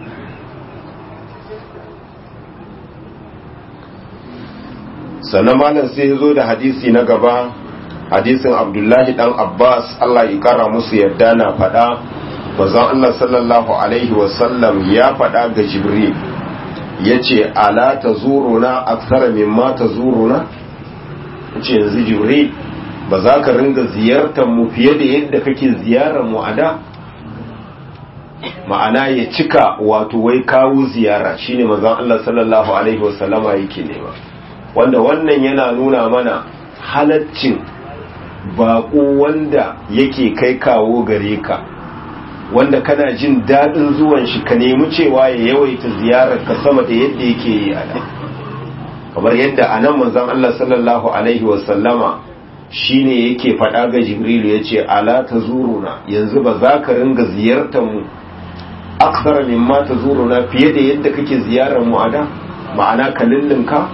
Sannan malam sai ya zo da hadisi na gaba, hadisin Abdullahi dan Abbas Allah ya kara musu yadda na faɗa, manzan Allah sallallahu alaihi wasallam ya faɗa ga Jibril, ya ce ala ta zuruna aksara mimma ta zuruna, ce yanzu Jibril ba za ka ringa ziyartar mu fiye da yadda kake ziyarar mu a da. Ma'ana ya cika wato wai kawo ziyara, shine manzon Allah sallallahu alaihi wasallama yake nema, wanda wannan yana nuna mana halaccin baƙo wanda yake kai kawo gare ka, wanda kana jin daɗin zuwan shi, ka nemi cewa ya yawaita ziyarar ka sama da yadda yake yi a da. Kamar yadda a nan manzon Allah sallallahu alaihi wasallama shi ne yake faɗa ga Jibrilu, ya ce ala ta zuruna, yanzu ba za ka ringa ziyartar mu aksara mimma ta zuruna fiye da yadda kake ziyarar mu a da, ma'ana ka lullunka.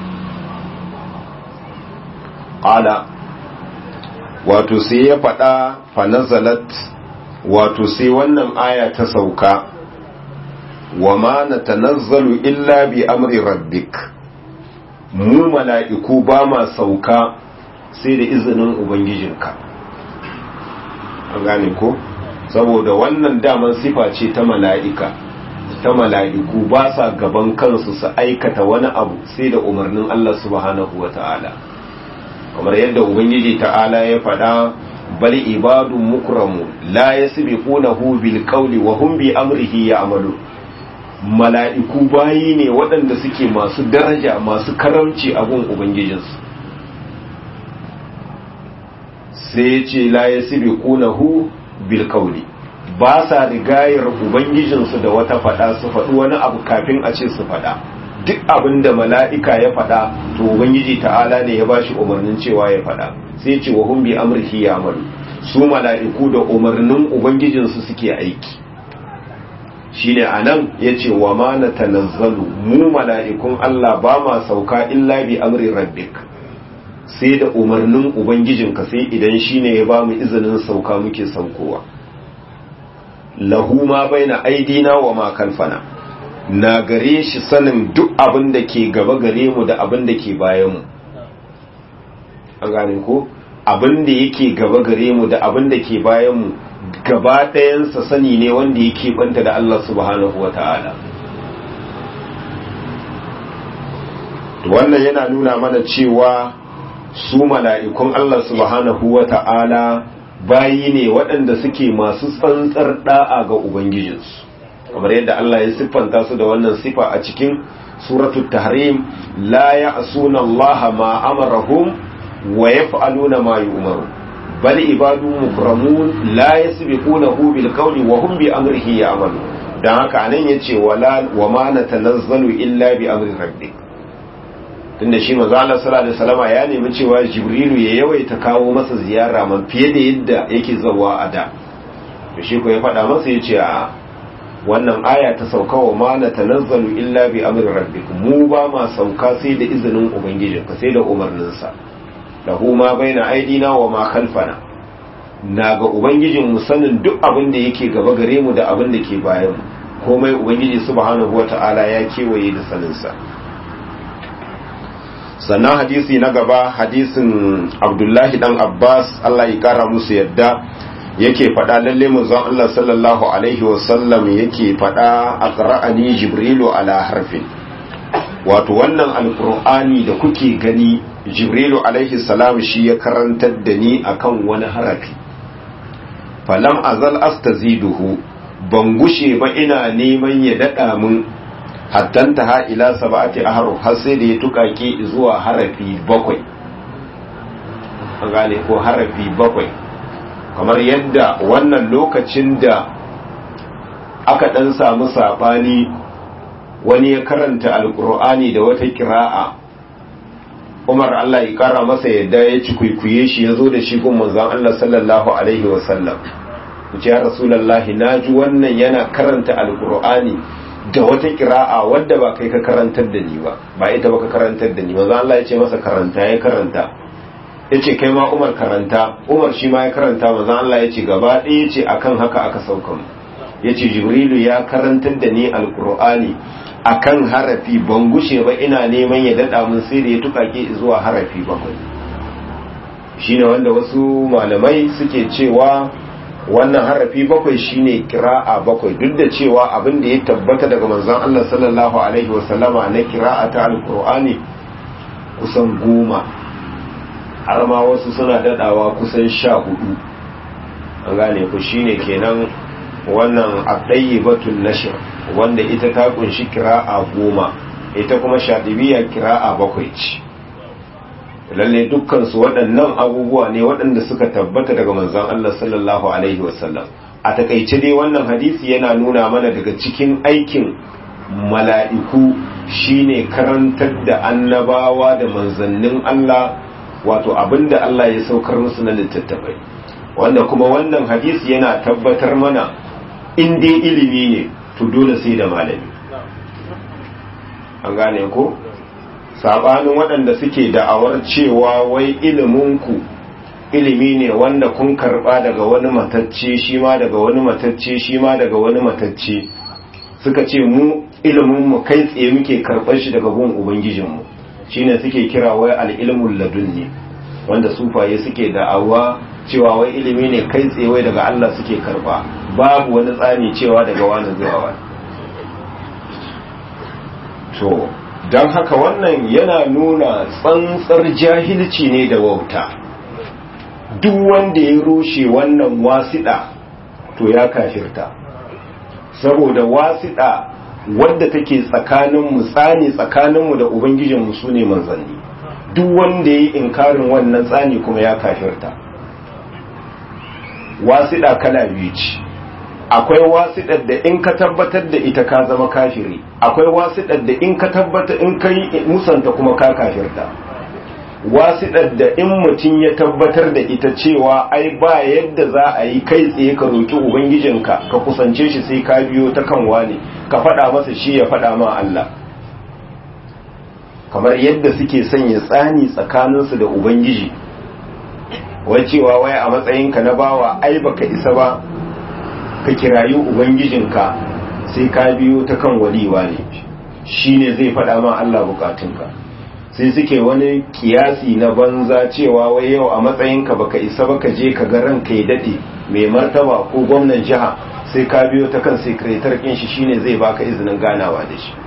Ƙala wato sai ya faɗa fa nazalat, wato sai wannan aya ta sauka, wa ma natanazzalu illa bi amri rabbik, mu mala'iku ba ma sauka sai da izinin ubangijinka. An gane ko? Saboda wannan daman sifa ce ta mala'ika, ta mala'iku ba sa gaban kansu su aikata wani abu sai da umarnin Allah subhanahu wa ta'ala. Kamar yadda ubangiji ta'ala ya faɗa, bal ibadun mukramun la yasbiqunahu bil qawli wa hum bi amrihi ya'malun. Mala'iku bayi ne waɗanda suke masu daraja masu karamci a gun ubangijinsu. sai ce la yasbiqunahu bil qawli, ba sa rigayar ubangijinsu da wata fada su faɗi wani abu kafin a ce su faɗa. Duk abin da mala'ika ya faɗa to ubangiji ta'ala ne ya bashi umarnin cewa ya faɗa. Sai ce wa hum bi amrihi ya'malu, su mala'iku da umarnin ubangijinsu suke aiki. Shine anan yace wa ma natanazzalu, mu mala'ikun Allah ba ma sauka illa bi amri rabbik, sai da umarnin ubangijinka, sai idan shine ya ba mu izinin sauka muke saukowa. Lahu ma baina aidina wa ma kalfana, na gare shi sanin duk abin da ke gaba gare mu da abin da ke bayan mu. An gane ko abin da yake gaba gare mu da abin da ke bayan mu gaba ɗayansa sani ne wanda yake banta da Allah subhanahu wata'ala. Wannan yana nuna mana cewa su mala'ikun Allah subhanahu wata'ala bayi ne waɗanda suke masu tsantsar da'a ga Ubangijinsu, kamar yadda Allah ya siffanta su da wannan sifa a cikin suratul tahrim, la ya'suna Allah ma amarahum wa yaf'aluna ma yu'maru bal ibadun mukramun la yasbiqunahu bil qawli wa hum bi amrihi ya'malu. Dan haka anan yace wa ma natanazzalu illa bi amri rabbik, tunda shi manzo Allah sallallahu alaihi wasallam ya nemi cewa Jibrilu ya yawaita kawo masa ziyara man fiye da yadda yake zawa a da. To shi ko ya faɗa masa yace a wannan aya ta sauka wa ma natanazzalu illa bi amri rabbik, mu ba ma sauka sai da izinin ubangijinka, sai da umarninsa. Lahu ma baina aidina wa ma khalfana, na ga ubangijin mu sanin duk abin da yake gaba gare mu da abin da ke bayan mu, komai ubangiji subhanahu wata'ala ya kewaye da saninsa. Sannan hadisi na gaba, hadisin Abdullahi dan Abbas Allah ya kara musu yadda, yake faɗa lalle manzon Allah sallallahu alaihi wasallam yake faɗa aqra'ani Jibrilu ala harfin, wato wannan alqur'ani da kuke gani Jibrilu alaihi salam shi ya karantar da ni akan wani harafi. Falam azal astaziduhu, ban gushe ba ina neman ya dada mun hattanta ha ila sab'ati ahruf, har sai da ya tukake zuwa harafi 7. An gane ko harafi 7, kamar yadda wannan lokacin da aka dan samu sabani, wani ya karanta alqur'ani da wata qira'a, Umar Allah ya kara masa yadda ya ci kuikuye shi ya zo da shi gun manzon Allah sallallahu alaihi wasallam. Kuce ya Rasulullahi, naji wannan yana karanta alqur'ani da wata kira'a wadda ba kai ka karantar da ni ba, ba ita ba ka karantar da ni. Manzon Allah ya ce masa karanta, ya karanta. Yace kai ma Umar karanta, Umar shi ma ya karanta. Manzon Allah ya ce gaba ɗaya ce akan haka aka sauka mu. Yace Jibrilu ya karantar da ni alqur'ani akan harafi, ban gushe ba ina neman ya dada mun sai da ya tukake zuwa harafi 7. Shine wanda wasu malamai suke cewa wannan harafi 7 shine qira'a 7, duk da cewa abin da ya tabbata daga manzon Allah sallallahu alaihi wasallama na qira'ata alqur'ani kusan 10, har ma wasu suna dadawa kusan 14. An gane ku, shine kenan wannan at-tayyibatul nashr, wanda ita ta kunshi kira'a 10, ita kuma shadibiyya kira'a 7 ce. Lalle dukkan su waɗannan abubuwa ne waɗanda suka tabbata daga manzon Allah sallallahu alaihi wasallam. A takaice dai wannan hadisi yana nuna mana daga cikin aikin mala'iku shine karantar da annabawa da manzannin Allah, wato abinda Allah ya saukar musu na littattafai, wanda kuma wannan hadisi yana tabbatar mana in dai ilimi ne to dole sai da malami. An gane ko? Sabanin waɗanda suke da'awar cewa wai iliminku ilimi ne wanda kun karɓa daga wani matacce, shi ma daga wani matacce, shi ma daga wani matacce. Suka ce mu iliminmu kai tsaye muke karɓar shi daga gun Ubangijinmu, shi ne suke kira wai al'ilmul ladunni, wanda sufaye suke da'awa cewa wai ilimi ne kai tsaye wai daga Allah suke karɓa, babu wani tsani cewa daga wani zuwa wani. To don haka wannan yana nuna tsantsar jahilci ne da wauta. duk wanda ya rushe wannan wasiɗa to ya kafirta, saboda wasiɗa wadda take tsakaninmu tsani tsakaninmu da ubangijinmu su ne manzanni. Duk wanda ya yi inkarin wannan tsani kuma ya kafirta. wasiɗa kala biyu ce, akwai wasiɗar da in ka tabbatar da ita ka zama kafiri, akwai wasiɗar da in ka tabbata in ka yi musanta kuma ka kafirta. wasiɗar da in mutum ya tabbatar da ita cewa ai ba yadda za a yi kai tsaye ka roƙi ubangijinka ka kusance shi sai ka biyo ta kan wani ka faɗa masa shi ya faɗa ma Allah, kamar yadda suke sanya tsani tsakaninsu da ubangiji, wai cewa wai a matsayinka na bawa ai baka isa ba ka kirayi ubangijinka sai ka biyo ta kan waliwa ne shine zai faɗa ma Allah bukatunka. Sai suke wani kiyasi na banza cewa wai yau a matsayinka baka isa ba ka je ka ga ranka ya dade mai martaba ko gwamnan jiha sai ka biyo ta kan sekretar kin shi shine zai baka izinin ganawa da shi,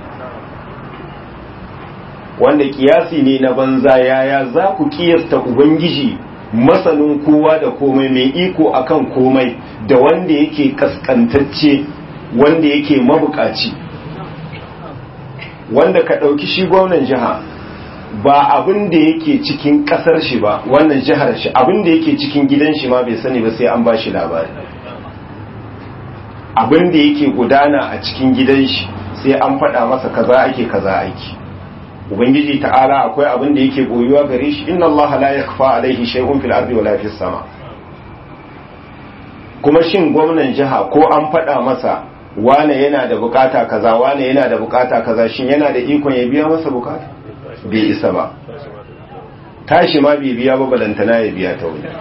wanda kiyasi ne na banza. Yaya za ku kiyasta ubangiji masanin kowa da komai mai iko akan komai da wanda yake kaskantacce, wanda yake mabukaci, wanda ka ɗauki shi gwamnan jiha ba abin da yake cikin kasar shi ba, wannan jihar shi abin da yake cikin gidan shi ma bai sani ba sai an ba shi labari. Abin da yake gudana a cikin gidan shi sai an faɗa masa kaza ake kaza ake. Ubangiji ta'ala akwai abin da yake boyuwa gare shi, inna Allah la yakfa alaihi shay'un fil ardi wala fis sama. Kuma shin gwamnan jiha ko an faɗa masa wane yana da bukata kaza, wane yana da bukata kaza, shin yana da ikon ya biya masa bukata? Bai isa ba. Tashi ma bai biya ba, balantana ya biya ta wani.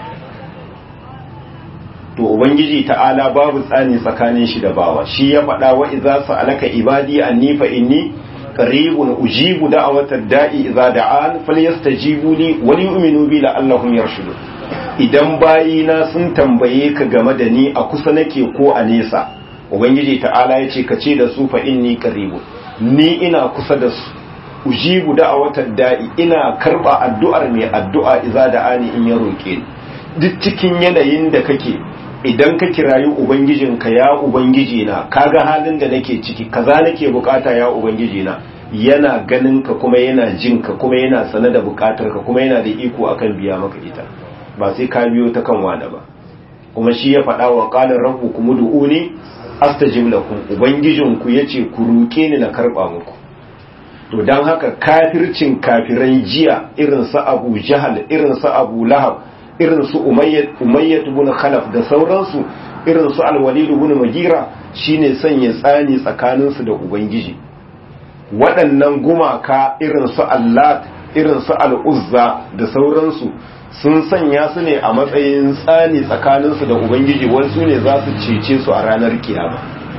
To ubangiji ta'ala babu tsani tsakanin shi da bawa. Shi ya faɗa wa idza sa'alaka ibadi anni fa inni qaribun ujibu da'watad da'i idza da'an falyastajibu li wa yu'minu bi la'allahum yarshudun. Idan bayina sun tambaye ka game da ni a kusa nake ko a nesa, ubangiji ta'ala yace ka ce da su fa inni qaribun, ni ina kusa da su, ujibu da'watad da'i, ina karba addu'ar mai addu'a idza da'ani in ya roke ni. Duk cikin yanayin da kake, idan ka kirayi ubangijinka, ya ubangiji na kaga halin da nake ciki, kaza nake bukata ya ubangiji na, yana ganin ka kuma yana jin ka kuma yana sane da bukatar ka kuma yana da iko akan biya maka ita, ba sai ka biyo ta kan wani ba. Kuma shi ya faɗa wa qala rabbukum ud'uni astajib lakum, ubangijinku yace ku roke ni na karba muku. To dan haka kafircin kafiran jiya irin su Abu Jahal, irin su Abu Lahab, irin su Umayyah ibn Khalaf da sauransu, irin su Al-Walid ibn Mughira, shine sanya tsani tsakaninsu da ubangiji. Waɗannan gumaka irin su Allat, irin su Al-Uzza da sauransu sun sanya su ne a matsayin tsani tsakaninsu da ubangiji, wasu ne za su cece su a ranar kiyama.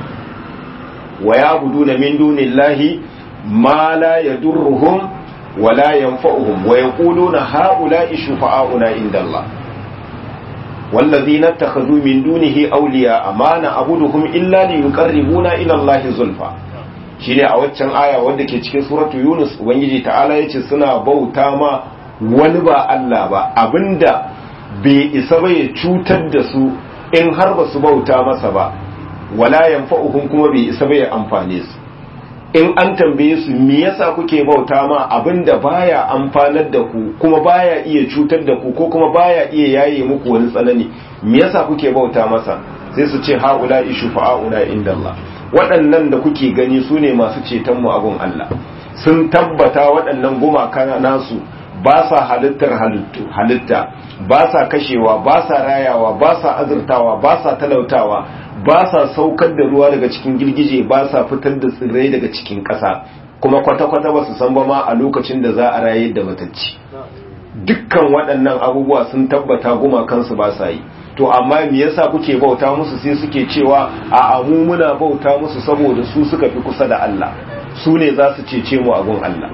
Wa ya'buduna min dunillahi ma la yadurruhum wa la yanfa'uhum wa yaquluna ha'ula'i shufa'auna indallah wallazina ittakhadhu min dunihi awliya ma na'buduhum illa liyuqarribuna ila Allahi zulfa. Shine a waccan aya wanda ke cikin suratu Yunus, ubangiji ta'ala yace suna bauta ma wani ba Allah ba, abinda bai isa ba ya cutar da su in har ba su bauta masa ba, wala yanfa'uhum kuma bai isa ba ya amfane su. In an tambaye su me yasa kuke bauta ma abinda baya amfanar da ku kuma baya iya cutar da ku ko kuma baya iya yaye muku wani tsanani, me yasa kuke bauta masa? Sai su ce haula shufa'auna indallah, waɗannan da kuke gani su ne masu ceton mu a gun Allah. Sun tabbata waɗannan gumaka nasu ba sa halitta, ba sa kashewa, ba sa rayawa, ba sa azurtawa, ba sa talautawa, ba sa saukar da ruwa daga cikin girgije, ba sa fitar da tsirrai daga cikin ƙasa, kuma kwata-kwata ba su san ba ma a lokacin da za a rayar da matacci. Dukkan waɗannan abubuwa sun tabbata gumakansu ba sa yi. To amma me yasa kuke bauta musu? Sai suke cewa a mu muna bauta musu saboda su suka fi kusa da Allah, su ne za su cece mu a gun Allah.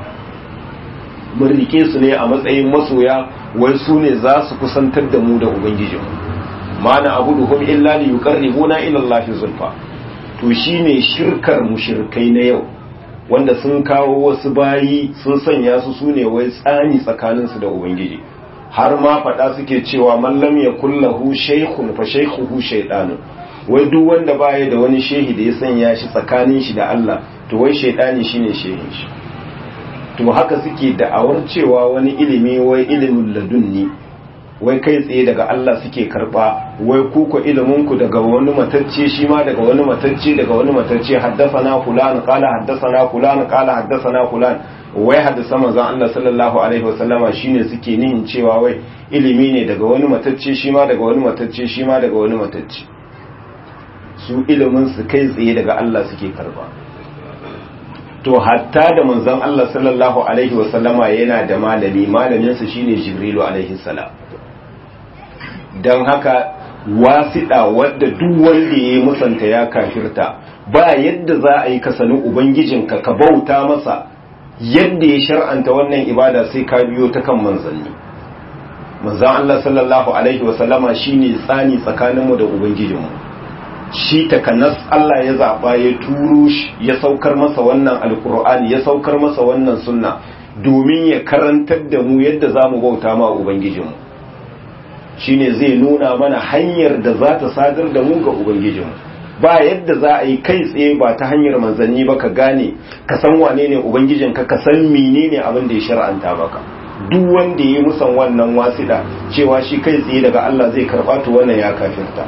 Mun rike su ne a matsayin masoya, wai su ne za su kusantar da mu da ubangijinmu. ma na abuduhum illa li yuqarribuna ila Allahi zulfa. To shine shirkar mushrikai na yau, wanda sun kawo wasu bayi sun sanya su sune wai tsani tsakanin su da ubangiji. har ma faɗa suke cewa man lam yakul lahu shaykhun fa shaykhuhu shaytanun, wai duk wanda baya da wani shehi da ya sanya shi tsakanin shi da Allah to wai shaytani shine shehin shi. To haka suke da'awar cewa wani ilimi wai ilimin ladunni, wai kai tsaye daga Allah suke karba, wai kuka iliminku daga wani matacce shi ma daga wani matacce daga wani matacce, haddasana fulan qala haddasana fulan qala haddasana fulan, wai haddasa manzon Allah sallallahu alaihi wasallama shine suke nihin cewa wai ilimi ne daga wani matacce shi ma daga wani matacce shi ma daga wani matacce. Su ilimin su kai tsaye daga Allah suke karba. To hatta da manzon Allah sallallahu alaihi wasallama yana da malami, malaminsa shine Jibrilu alaihi salam. Don haka wasiɗa wadda duk wanda ya yi musanta ya kafirta, ba yadda za a yi ka sani ubangijinka ka bauta masa yadda ya shar'anta wannan ibada sai ka biyo ta kan manzanni. Manzon Allah sallallahu alaihi wasallama shine tsani tsakaninmu da ubangijinmu, shi takanas Allah ya zaɓa ya turo shi ya saukar masa wannan alkur'ani, ya saukar masa wannan sunna domin ya karantar da mu yadda za mu bauta ma ubangijinmu. Shine zai nuna mana hanyar da za ta sadar da mu ga ubangijinmu. Ba yadda za a yi kai tsaye ba ta hanyar manzanni ba ka gane ka san wane ne ubangijinka, ka san menene abin da ya shar'anta maka. Duk wanda ya yi musan wannan wasida cewa shi kai tsaye daga Allah zai karɓa to wannan ya kafirta.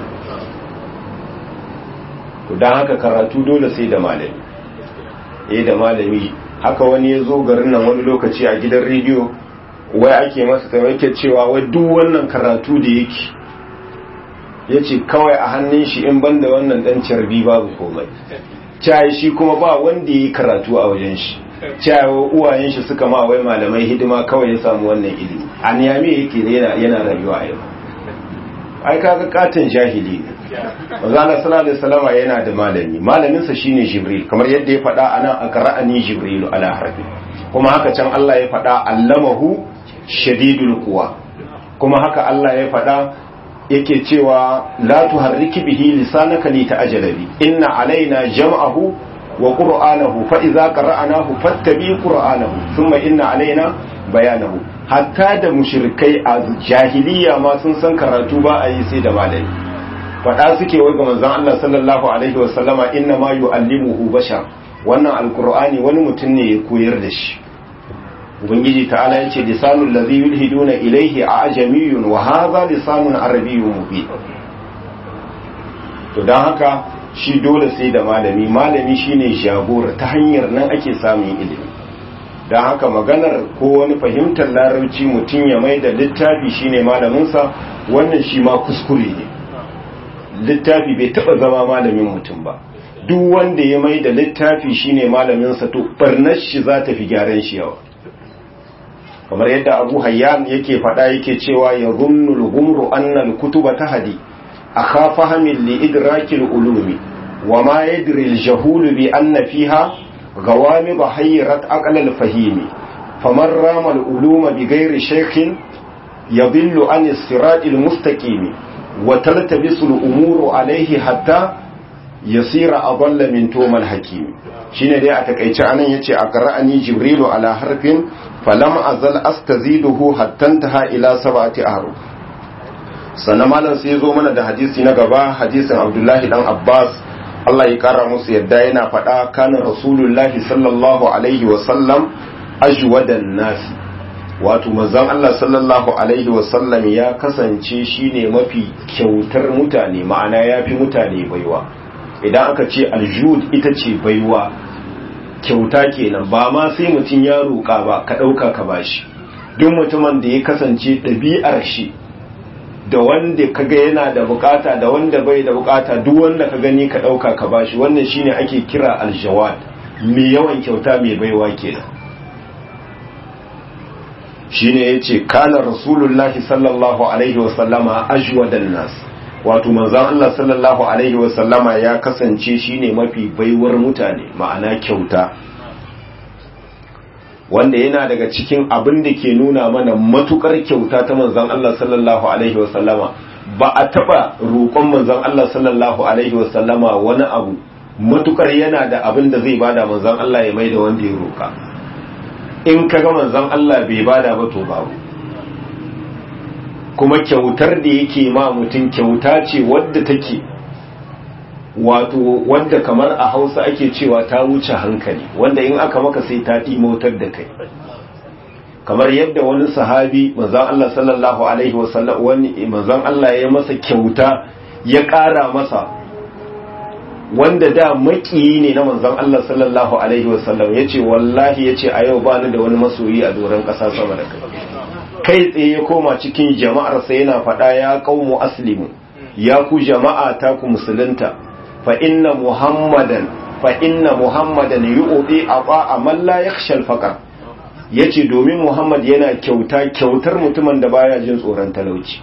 Don haka karatu dole sai da malami. Da malami haka wani ya zo garin nan wani lokaci a gidan rediyo, wai ake masa taimake cewa wai duk wannan karatu da yake ya ce kawai a hannun shi in banda wannan dan carbi babu komai. Cayi shi kuma ba wanda ya yi karatu a wajen shi, cayi uwayen shi suka ma wai malamai hidima kawai ya samu wannan ilimi. A Niyame yake yana rayuwa a yau. Ai kaga katin jahili ne. Manzala sallallahu alaihi wasallam yana da malami, malaminsa shine Jibril, kamar yadda ya faɗa anan aqra'ani Jibrilu ala harfi. Kuma haka can Allah ya faɗa allamahu shadidul quwa. Kuma haka Allah ya faɗa yake cewa la tuharriki bihi lisanaka li ta'jala bi, inna alaina jam'ahu wa qur'anahu fa idza qara'nahu fattabi qur'anahu thumma inna alaina bayanahu. Hatta da mushrikai a jahiliya ma sun san karatu ba a yi sai da malami. Faɗa suke wai ga manzon Allah sallallahu alaihi wa sallama inna ma yu'allimuhu bashar, wannan alqur'ani wani mutum ne ya koyar da shi. Ubangiji ta'ala yace lisanul ladhi yulhiduna ilayhi a'jamiyyun wa hadha lisanun arabiyyun mubin. To dan haka shi dole sai da malami, malami shine jagora, ta hanyar nan ake samun ilimi. Dan haka maganar ko wani fahimtar larabci mutum ya mai da littafi shine malaminsa, wannan shi ma kuskure ne. Littafi bai taba zama malamin mutum ba. Duk wanda ya mai da littafi shine malaminsa to barnar shi za ta fi gyaran shi yawa. Kamar yadda Abu Hayyan yake faɗa yake cewa ya zunnul gumru annal kutuba tahdi akha fahamin li idrakil ulumi wa ma yadri al jahul bi anna fiha غوامض حيرت عقل الفهيم فمن رام العلوم بغير شيخ يضل عن الصراط المستقيم وتلتبس الأمور عليه حتى يصير أضل من توم الحكيم. shine dai a takaice anan yace aqra'ani jibrilu ala harfin falam azal astaziduhu hatta intaha ila sab'ati ahruf. Sannan malam sai zo mana da hadisi na gaba, hadisin Abdullahi dan Abbas Allah ya kara musu yadda yana faɗa kana rasulullahi sallallahu alaihi wasallam ajwadan nasi, wato manzon Allah sallallahu alaihi wasallam ya kasance shine mafi kyautar mutane, ma'ana yafi mutane baiwa. Idan aka ce aljud ita ce baiwa, kyauta kenan, ba ma sai mutum ya roƙa ba ka ɗauka ka bashi. Duk mutumin da ya kasance ɗabi'ar shi da wanda kaga yana da bukata da wanda bai da bukata, duk wanda ka gani ka dauka ka bashi, wannan shine ake kira aljawad, mai yawan kyauta mai baiwa kenan. Shine yace kana rasulullahi sallallahu alaihi wasallama ajwadan nas, wato manzon Allah sallallahu alaihi wasallama ya kasance shine mafi baiwar mutane, ma'ana kyauta. Wanda yana daga cikin abin da ke nuna mana matukar kyauta ta manzon Allah sallallahu alaihi wasallama, ba a taba roƙon manzon Allah sallallahu alaihi wasallama wani abu matukar yana da abin da zai bada manzon Allah ya maida wanda ya roƙa. In kaga manzon Allah bai bada ba to babu. kuma kyautar da yake ma mutum kyauta ce wadda take wato wadda kamar a Hausa ake cewa ta wuce hankali, wanda in aka maka sai ta ɗimotar da kai. Kamar yadda wani sahabi manzon Allah sallallahu alaihi wasallam wani manzon Allah ya masa kyauta ya ƙara masa, wanda da makiyi ne na manzon Allah sallallahu alaihi wasallam, yace wallahi yace a yau bani da wani masoyi a doron ƙasa sama da kai tsaye ya koma cikin jama'ar sa yana faɗa ya qaumu aslimu, ya ku jama'a ta ku musulunta, fa inna muhammadan yu'ti ata man la yakhsha al-faqr, yace domin Muhammad yana kyautar mutumin da baya jin tsoron talauci.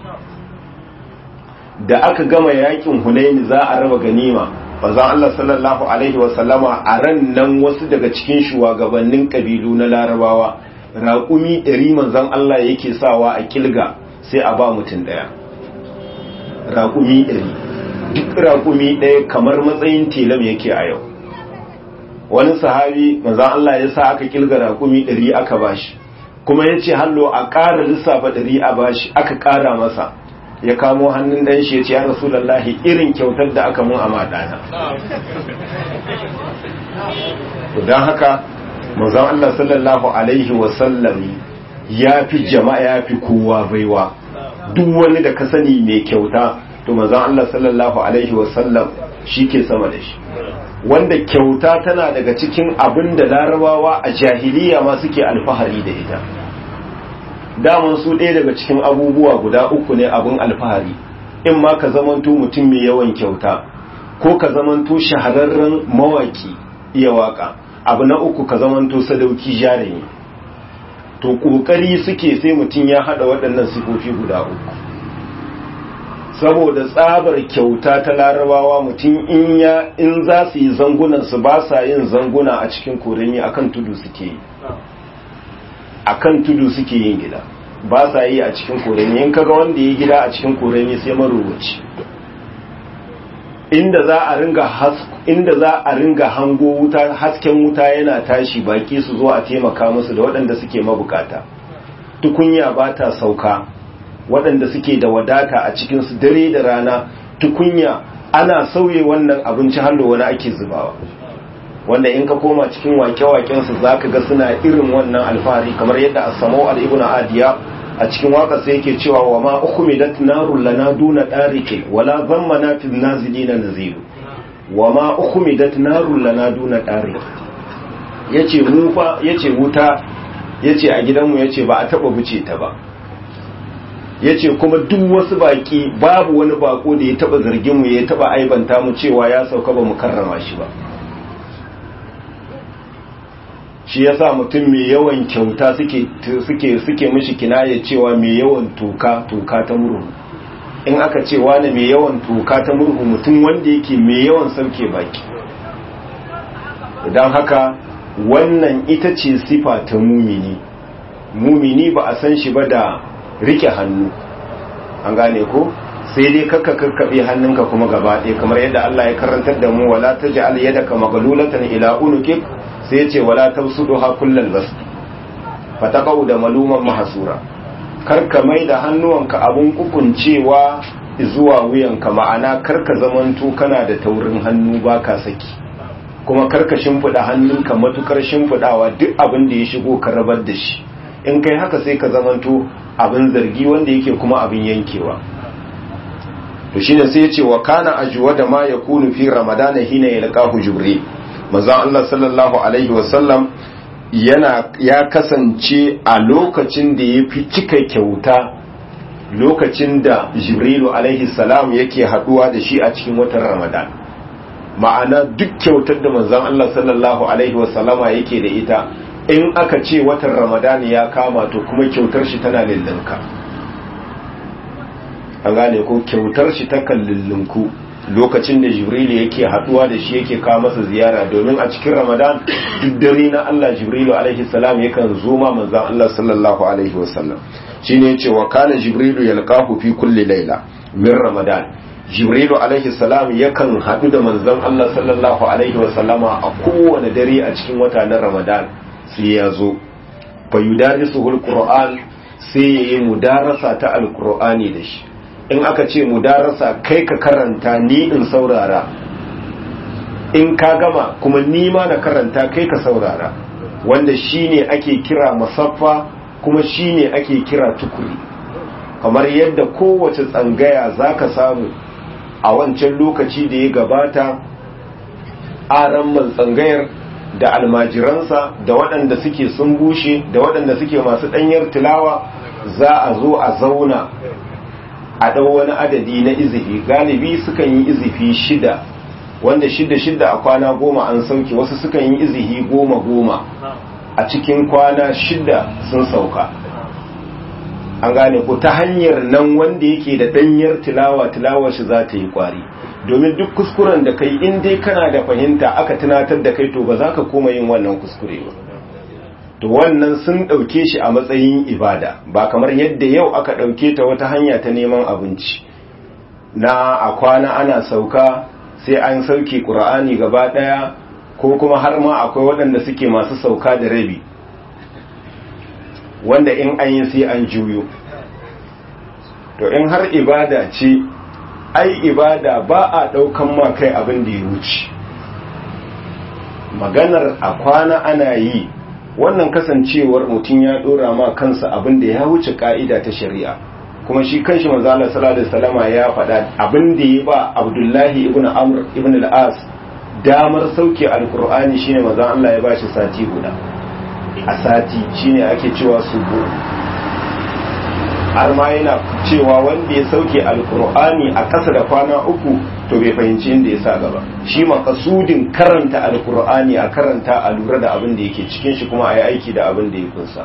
Da aka gama yakin Hunain za a raba ganima, manzon Allah sallallahu alaihi wasallama a ran nan wasu daga cikin shugabannin kabilu na Larabawa raƙumi 100 manzon Allah yake sawa a kilga sai a ba mutum daya. Raƙumi 100, duk raƙumi ɗaya kamar matsayin telam yake a yau. Wani sahabi manzon Allah ya sa aka kilga raƙumi 100 aka bashi, kuma yace hallo a ƙara lissafa 100 a bashi, aka ƙara masa. Ya kamo hannun dan shi ya ce ya Rasulullahi irin kyautar da aka mun a madana. Don haka manzon Allah sallallahu alaihi wasallam ya fi jama'a, ya fi kowa baiwa. Duk wani da ka sani mai kyauta to manzon Allah sallallahu alaihi wasallam shi ke sama da shi. Wanda kyauta tana daga cikin abin da Larabawa a jahiliya ma suke alfahari da ita. Daman su ɗaya daga cikin abubuwa guda uku ne abin alfahari, in ma ka zamanto mutum mai yawan kyauta, ko ka zamanto shahararren mawaki iya waka, abu na uku ka zamanto sadauki jarumi. To ƙoƙari suke sai mutum ya haɗa waɗannan sifofi guda uku. Saboda tsabar kyauta ta Larabawa, mutum in za su yi zangunan su ba sa yin zanguna a cikin korami, akan tudu suke yi. Akan tudu suke yin gida, ba sa yi a cikin korami. In kaga wanda ya gida a cikin korami sai marubuci. Inda za a ringa hango wuta, hasken wuta yana tashi, baki su zo a taimaka musu da waɗanda suke mabukata. Tukunya ba ta sauka, waɗanda suke da wadata a cikin su dare da rana, tukunya ana sauye wannan abinci har da wani ake zubawa. Wanda in ka koma cikin wake-wakensu za ka ga suna irin wannan alfahari, kamar yadda As-Samau al-Ibn Adiya a cikin waka sai yake cewa wa ma ukhmidat narul lana duna tariqi wala zammana fil nazilina nazil, wa ma ukhmidat narul lana duna tariqi, yace mu fa, yace wuta, yace a gidanmu yace ba a taba buce ta ba, yace kuma duk wasu baki babu wani bako da ya taba zargin mu, ya taba aibanta mu cewa ya sauka ba mu karrama shi ba. Shi yasa mutum mai yawan kyauta suke mishi kinaya cewa mai yawan toka ta murhu. In aka ce wani mai yawan toka ta murhu, mutum wanda yake mai yawan sauke baki. Don haka wannan ita ce sifa ta mumini ba a san shi ba da rike hannu, an gane ko sai dai kakkabe hannunka kuma gaba ɗaya, kamar yadda Allah ya karantar da mu, wala taj'al yadaka maghlulatan ila unukik, sai ce wala tabsuduha kullal bas fataqau da maluman mahsura, karka mai da hannuwanka abun kukuncewa zuwa wuyanka, ma'ana karka zamanto kana da taurin hannu baka saki, kuma karka shimfida hannunka matukar shimfidawa, duk abin da ya shigo ka rabar da shi. In kai haka sai ka zamanto abin zargi wanda yake kuma abin yankewa. To shine sai ya ce wa kana ajwa da ma yakunu fi ramadana hina yalqahu jibril. Manzon Allah sallallahu alaihi wasallam ya kasance a lokacin da ya fi cika kyauta, lokacin da Jibrilu alaihi salam yake haduwa da shi a cikin watan Ramadan. Ma'ana duk kyautar da manzon Allah sallallahu alaihi wasallama yake da ita, in aka ce watan Ramadan ya kama to kuma kyautar shi tana lillinka. An gane ko kyautar shi ta kan lillinku lokacin da Jibrilu yake haduwa da shi, yake kawo masa ziyara, domin a cikin Ramadan duk dare na Allah Jibrilu alaihi salam yakan zo ma manzon Allah sallallahu alaihi wasallam. Shine yace wa kana Jibrilu yalqahu fi kulli layla min Ramadan. Jibrilu alaihi salam yakan hadu da manzon Allah sallallahu alaihi wasallama a kowane dare a cikin wata na Ramadan, sai ya zo fa yudarisuhul Qur'an, sai ya yi mudarasa ta alkur'ani da shi. In aka ce mudarasa, kai ka karanta ni in saurara, in ka gama kuma ni ma na karanta kai ka saurara, wanda shine ake kira musaffa kuma shine ake kira tukuri. Kamar yadda kowace tsangaya zaka samu a wancan lokaci da ya gabata, aran man tsangayar da almajiransa da waɗanda suke sun bushe da waɗanda suke masu ɗanyar tilawa, za a zo a zauna a ɗau wani adadi na izifi. Galibi sukan yi izifi 6, wanda 6 a kwana 10 an sauke, wasu sukan yi izifi 10 a cikin kwana 6 sun sauka. An gane ko ta hanyar nan wanda yake da ɗanyar tilawar shi za ta yi kwari, domin duk kuskuren da kai in dai kana da fahimta aka tunatar da kai to ba za ka koma yin wannan kuskure ba. To wannan sun ɗauke shi a matsayin ibada, ba kamar yadda yau aka ɗauke ta wata hanya ta neman abinci na a kwana ana sauka sai an sauke ƙur'ani gaba ɗaya, ko kuma har ma akwai waɗanda suke masu sauka da rabi, wanda in an yi sai an juyo. To in har ibada ce, ai ibada ba a ɗaukan ma kai abin da ya wuce. Maganar a kwana ana yi, wannan kasancewar mutum ya dora ma kansa abin da ya wuce ka'ida ta shari'a, kuma shi kanshi manzo Allah sallallahu alaihi wasallama ya faɗa abin da ya ba Abdullahi ibn Amr ibn al-As damar sauke alqur'ani shine manzo Allah ya bashi sati guda. A sati shine ake cewa subu. Har ma yana cewa wanda ya sauke alqur'ani a ƙasa da kwana 3 to bai fahimci inda ya sa gaba. Shi makasudin karanta alkur'ani a karanta a lura da abin da yake cikin shi kuma a yi aiki da abin da ya kunsa.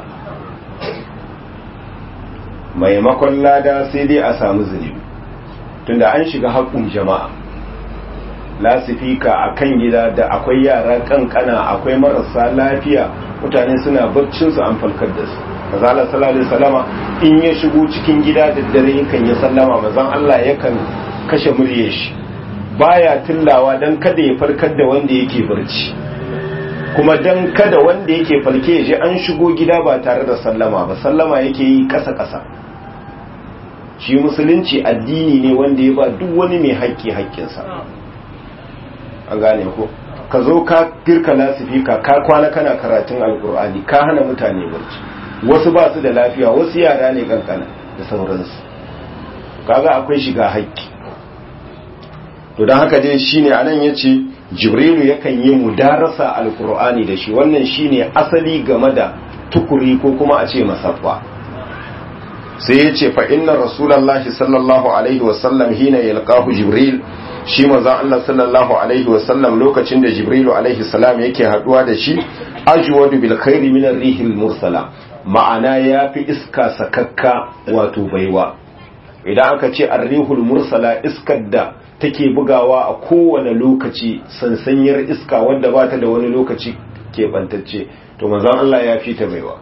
Maimakon lada sai dai a samu zunubi, tunda an shiga haƙƙun jama'a. Lasifika a kan gida da akwai yara kankana, akwai marasa lafiya, mutane suna barcinsu an falkar da su. Mazala sallallahu alaihi wasallama in ya shigo cikin gida da dare yakan yi sallama, mazan Allah yakan kashe muryar shi, baya tillawa dan kada ya farkar da wanda yake barci, kuma dan kada wanda yake falke ya ji an shigo gida ba tare da sallama ba. Sallama yake yi ƙasa-ƙasa. Shi musulunci addini ne wanda ya ba duk wani mai haƙƙi haƙƙinsa. An gane ko? Ka zo ka girka lasifika, ka kwana kana karatun alkur'ani, ka hana mutane barci, wasu ba su da lafiya, wasu yara ne kankana da sauransu, kaga akwai shiga haƙƙi. To don haka dai shine anan yace Jibrilu yakan yi mudarasa alqur'ani da shi, wannan shine asali game da tukuri ko kuma a ce masaffa. Sai yace fa inna rasulullahi sallallahu alaihi wasallam hina yalqahu Jibril, shi manzon Allah sallallahu alaihi wasallam lokacin da Jibrilu alaihi salam yake haduwa da shi, ajwadu bil khairi min ar-rihil mursala, ma'ana yafi iska sakakka wato baiwa. Idan aka ce ar-rihul mursala, iskar da take bugawa a kowane lokaci, sansanyar iska wadda ba ta da wani lokaci keɓantacce, to manzon Allah ya fi ta baiwa.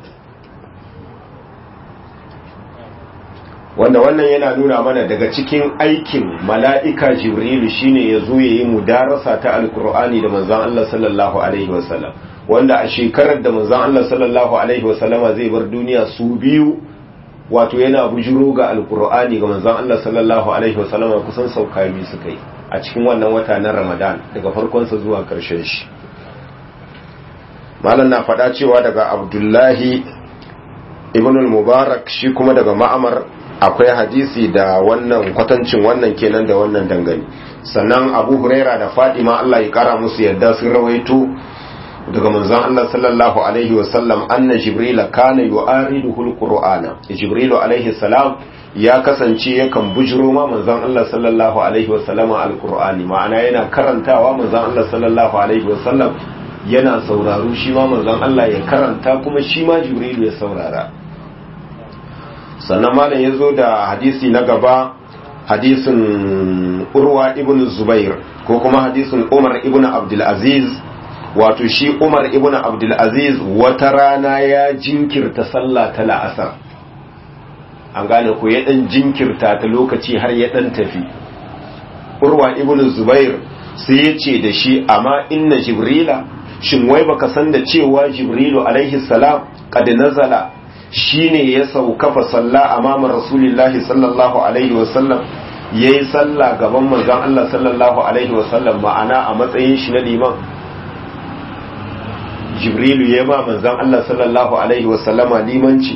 Wanda wannan yana nuna mana daga cikin aikin mala'ika Jibrilu shine ya zo ya yi mudarasa ta alkur'ani da manzon Allah sallallahu alaihi wasallam, wanda a shekarar da manzon Allah sallallahu alaihi wasallama zai bar duniya su biyu, wato yana bujiro ga alkur'ani ga manzon Allah sallallahu alaihi wasallam kusan sauka biyu suka yi a cikin wannan wata na Ramadan daga farkon sa zuwa karshen shi. Malam na faɗa cewa daga Abdullahi ibn al-Mubarak, shi kuma daga Ma'amar, akwai hadisi da wannan kwatancin wannan kenan da wannan dangane. Sannan Abu Huraira da Fatima Allah ya kara musu yadda sun rawaito daga manzon Allah sallallahu alaihi wasallam anna Jibril kana yu'ariduhu al-Qur'ana. Jibrilu alaihi salam ya kasance yakan bujiro ma manzon Allah sallallahu alaihi wasallam al-Qur'ani, ma'ana yana karantawa manzon Allah sallallahu alaihi wasallam yana sauraro, shi ma manzon Allah ya karanta kuma shi ma Jibrilu ya saurara. Sannan malam yazo da hadisi na gaba, hadisin Urwa ibn Zubair ko kuma hadisin Umar ibn Abdul Aziz. Wato shi Umar ibn Abdul Aziz wata rana ya jinkirta sallah ta la'asar, an gane ko ya dan jinkirta ta lokaci har ya dan tafi. Urwa ibn Zubair sai ya ce da shi, amma inna Jibrila, shin wai baka san da cewa Jibrilu alaihi salam kad nazala shine ya sauka fa salla amama rasulillahi sallallahu alaihi wasallam yayi sallah gaban manzon Allah sallallahu alaihi wasallam ma'ana a matsayin shi na liman jibrilu ya ba manzon Allah sallallahu alaihi wasallama limanci.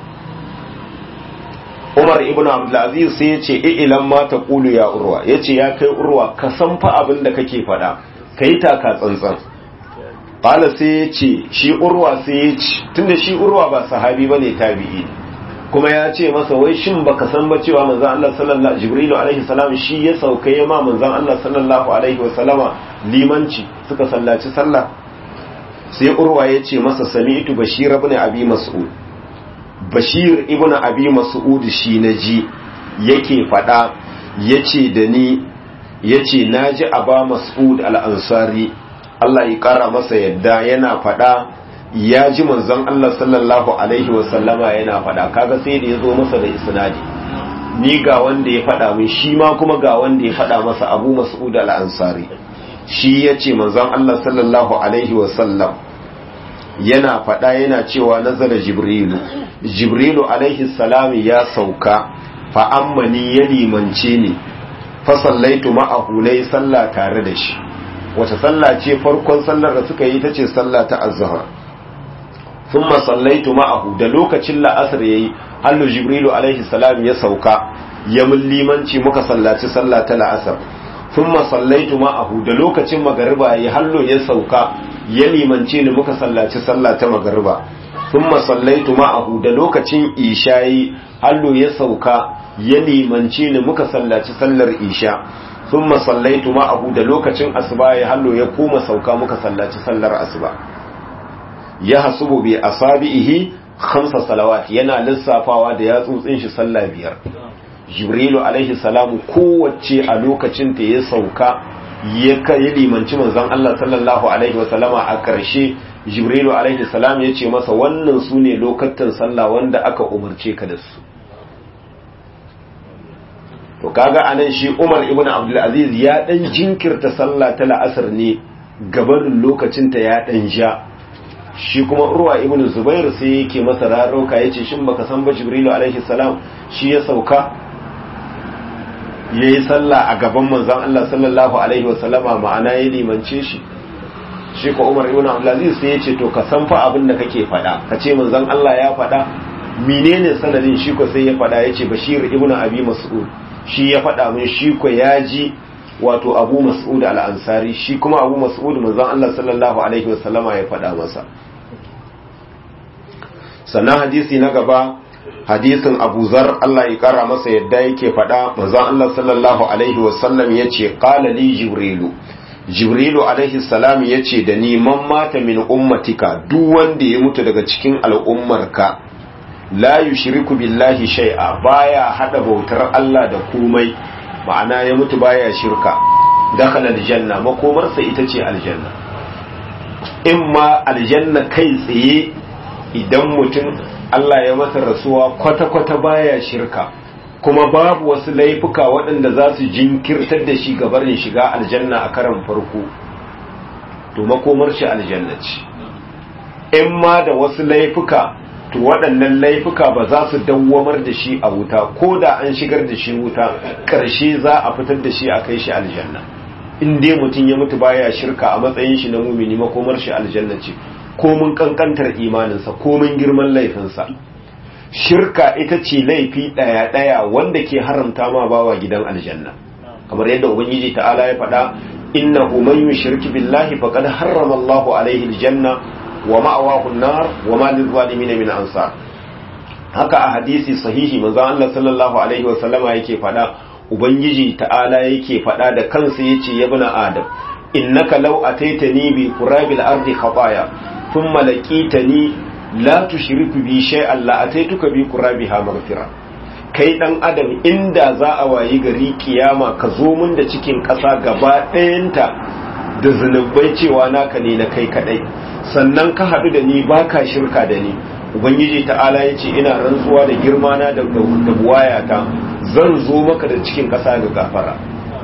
Umar ibn Abdulaziz sai ya ce ilan ma ta kulu ya urwa, ya ce ya kai urwa ka san fa abin da kake faɗa ka yi taka tsantsan. Ƙala sai ya ce shi urwa sai ya ce tunda shi urwa ba sahabi ba ne tabi'i, kuma ya ce masa wai shin baka san ba cewa manzon Allah sallallahu Jibrilu alaihi salam shi ya sauka ya ma manzon Allah sallallahu alaihi wa sallama limanci suka sallaci sallah. Sai urwa ya ce masa sami'tu Bashir ibn Abi Mas'ud, Bashir ibn Abi Mas'ud shi naji yake fada yace da ni yace naji Aba Mas'ud al-Ansari Allah ya kara masa yadda yana fada ya ji manzon Allah sallallahu alaihi wasallama yana fada, kaga sai da yazo masa da isnadi, ni ga wanda ya fada min shi ma kuma ga wanda ya fada masa Abu Mas'ud al-Ansari shi yace manzon Allah sallallahu alaihi wasallam yana faɗa yana cewa nazara jibrilu alaihi salam ya sauka fa ammani ya limance ni fa sallaitu ma'ahu nayi sallah tare da shi. Wace sallah ce? Farkon sallar da suka yi tace sallah ta azhar. Thumma sallaitu ma'ahu, da lokacin la'asar yayi hallu jibrilu alaihi salam ya sauka ya mun limanci muka sallaci sallah ta la'asar. Thumma sallaitu ma'ahu, da lokacin magariba yayi hallo ya sauka ya limance ni muka sallaci sallah ta magariba. Thumma sallaitu ma'ahu, da lokacin isha yayi hallo ya sauka ya limance ni muka sallaci sallar isha. Thumma sallaitu ma'ahu, da lokacin asuba yayi hallo ya koma sauka muka sallaci sallar asuba. Ya hasubu bi asabihi 5 salawat, yana lissafawa da yatsotsin shi sallah 5. Jibrilu alaihi salamu kowace a lokacin ta ya sauka ya limanci manzon Allah sallallahu alaihi wasallama a ƙarshe. Jibrilu alaihi salam ya ce masa wannan su ne lokacin sallah wanda aka umarce ka da su. To kaga anan shi Umar ibn Abdul Aziz ya dan jinkirta sallah ta la'asar ne gabanin lokacin ta ya dan ja. Shi kuma Urwa ibn Zubair sai yake masa rarauka yace shin baka san ba Jibrilu alaihi salam shi ya sauka ya yi sallah a gaban manzan Allah sallallahu Alaihi wasallama ma'ana ya limance shi. Shi ko Umar ibn Abdulaziz sai ya ce to ka san fa abin da kake fada, ka ce manzan Allah ya fada, menene sanadin? Shi ko sai ya fada ya ce Bashir ibn Abi Mas'ud shi ya fada min, shi ko ya ji wato Abu Mas'ud al-Ansari, shi kuma Abu Mas'ud manzan Allah sallallahu Alaihi wasallama ya fada masa. Sannan hadisi na gaba hadisin Abu Zar Allah ya kara masa yadda yake faɗa manzon Allah sallallahu alaihi wasallam yace qala li Jibrilu alaihi salam yace da ni man mata min ummatika, duk wanda ya mutu daga cikin al'ummarka la yushriku billahi shay'a, baya hada bautar Allah da komai, ma'ana ya mutu baya shirka, dakhala aljanna, makomarsa ita ce aljanna. Imma aljanna kai tsaye idan mutum Allah ya masa rasuwa kwata-kwata baya shirka, kuma babu wasu laifuka waɗanda za su jinkirtar da shi gabarin shiga aljanna a karan farko, to makomar shi aljanna ce. In ma da wasu laifuka, to waɗannan laifuka ba za su dawwamar da shi a wuta, ko da an shigar da shi wuta ƙarshe za a fitar da shi a kai shi aljanna. In dai mutum ya mutu baya shirka a matsayin shi na mumini, makomar shi aljanna ce, komin kankantar imaninsa, komin girman laifinsa. Shirka ita ce laifi ɗaya-ɗaya wanda ke haramta ma bawa gidan aljanna, kamar yadda ubangiji ta'ala ya faɗa innahu man yushrik billahi faqad harrama Allahu alaihi aljanna wa ma'awahu an-nar wa ma lizalimin min ansar. Haka a hadisi sahihi manzo Allah sallallahu alaihi wa sallama yake faɗa, ubangiji ta'ala yake faɗa da kansa yace ya bani adam innaka law ataitani bi qurabil ardi khataya thumma laqitani la tushriku bi shay'an la ataituka bi qurabiha maghfira. Kai dan adam inda za a wayi gari kiyama ka zo mun da cikin ƙasa gaba ɗayanta da zunubai cewa naka ne na kai kadai, sannan ka haɗu da ni baka shirka da ni, ubangiji ta'ala yace ina rantsuwa da girma na da buwayata zan zo maka da cikin ƙasa ga gafara.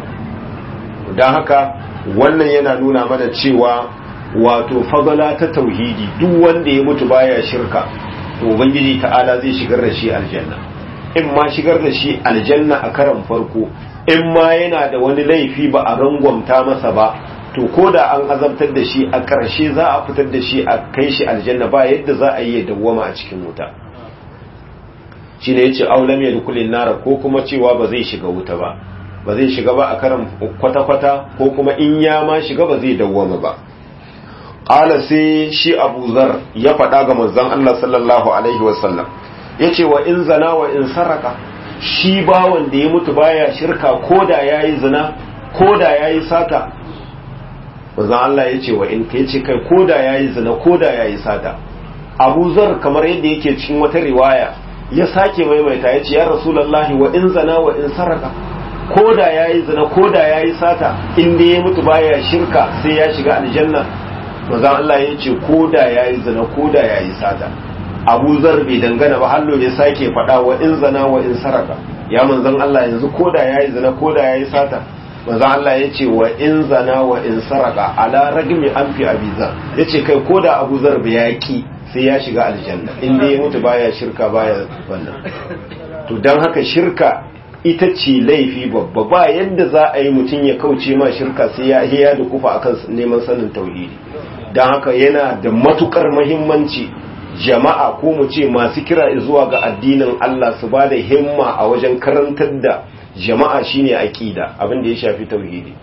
Dan haka wannan yana nuna mana cewa wato fadala ta tauhidi, duk wanda ya mutu baya shirka to ubangiji ta'ala zai shigar da shi aljanna, in ma shigar da shi aljanna a karan farko, in ma yana da wani laifi ba a rangwamta masa ba, to ko da an azabtar da shi a ƙarshe za a fitar da shi a kai shi aljanna, ba yadda za a yi dawwama a cikin wuta. shi ne ya ce aulam ya dukulin nara, ko kuma cewa ba zai shiga wuta ba, ba zai shiga ba a karan kwata-kwata, ko kuma in ya ma shiga ba zai dawwama ba. Ƙala sai shi Abu Zar ya faɗa ga manzon Allah sallallahu alaihi wasallam, ya ce wa in zana wa in saraka, shi bawan da ya mutu baya shirka ko da ya yi zina ko da ya yi sata. Manzon Allah ya ce wa in, ka ce kai ko da ya yi zina ko da ya yi sata. Abu Zar kamar yadda yake cikin wata riwaya ya sake maimaita, ya ce ya Rasulallahi wa in zana wa in saraka, ko da ya yi zina ko da ya yi sata, inda ya mutu baya shirka sai ya shiga aljanna. Manzon Allah ya ce ko da ya yi zina ko da ya yi sata. Abu Zar bai dangana ba, hallo ya sake faɗa wa in zana wa in saraka, ya manzon Allah yanzu ko da ya yi zina ko da ya yi sata. Manzon Allah ya ce wa in zana wa in saraka ala ragmi anfi Abi Zar, ya ce kai ko da Abu Zar bai yaki sai ya shiga aljanna, inda ya mutu baya shirka baya wannan. To don haka shirka ita ce laifi babba, ba yadda za a yi mutum ya kauce ma shirka sai ya da kufa akan neman sanin tauhidi. Don haka yana da matukar muhimmanci jama'a ko mu ce masu kira zuwa ga addinin Allah su ba da himma a wajen karantar da jama'a shine aqida, abin da ya shafi tauhidi.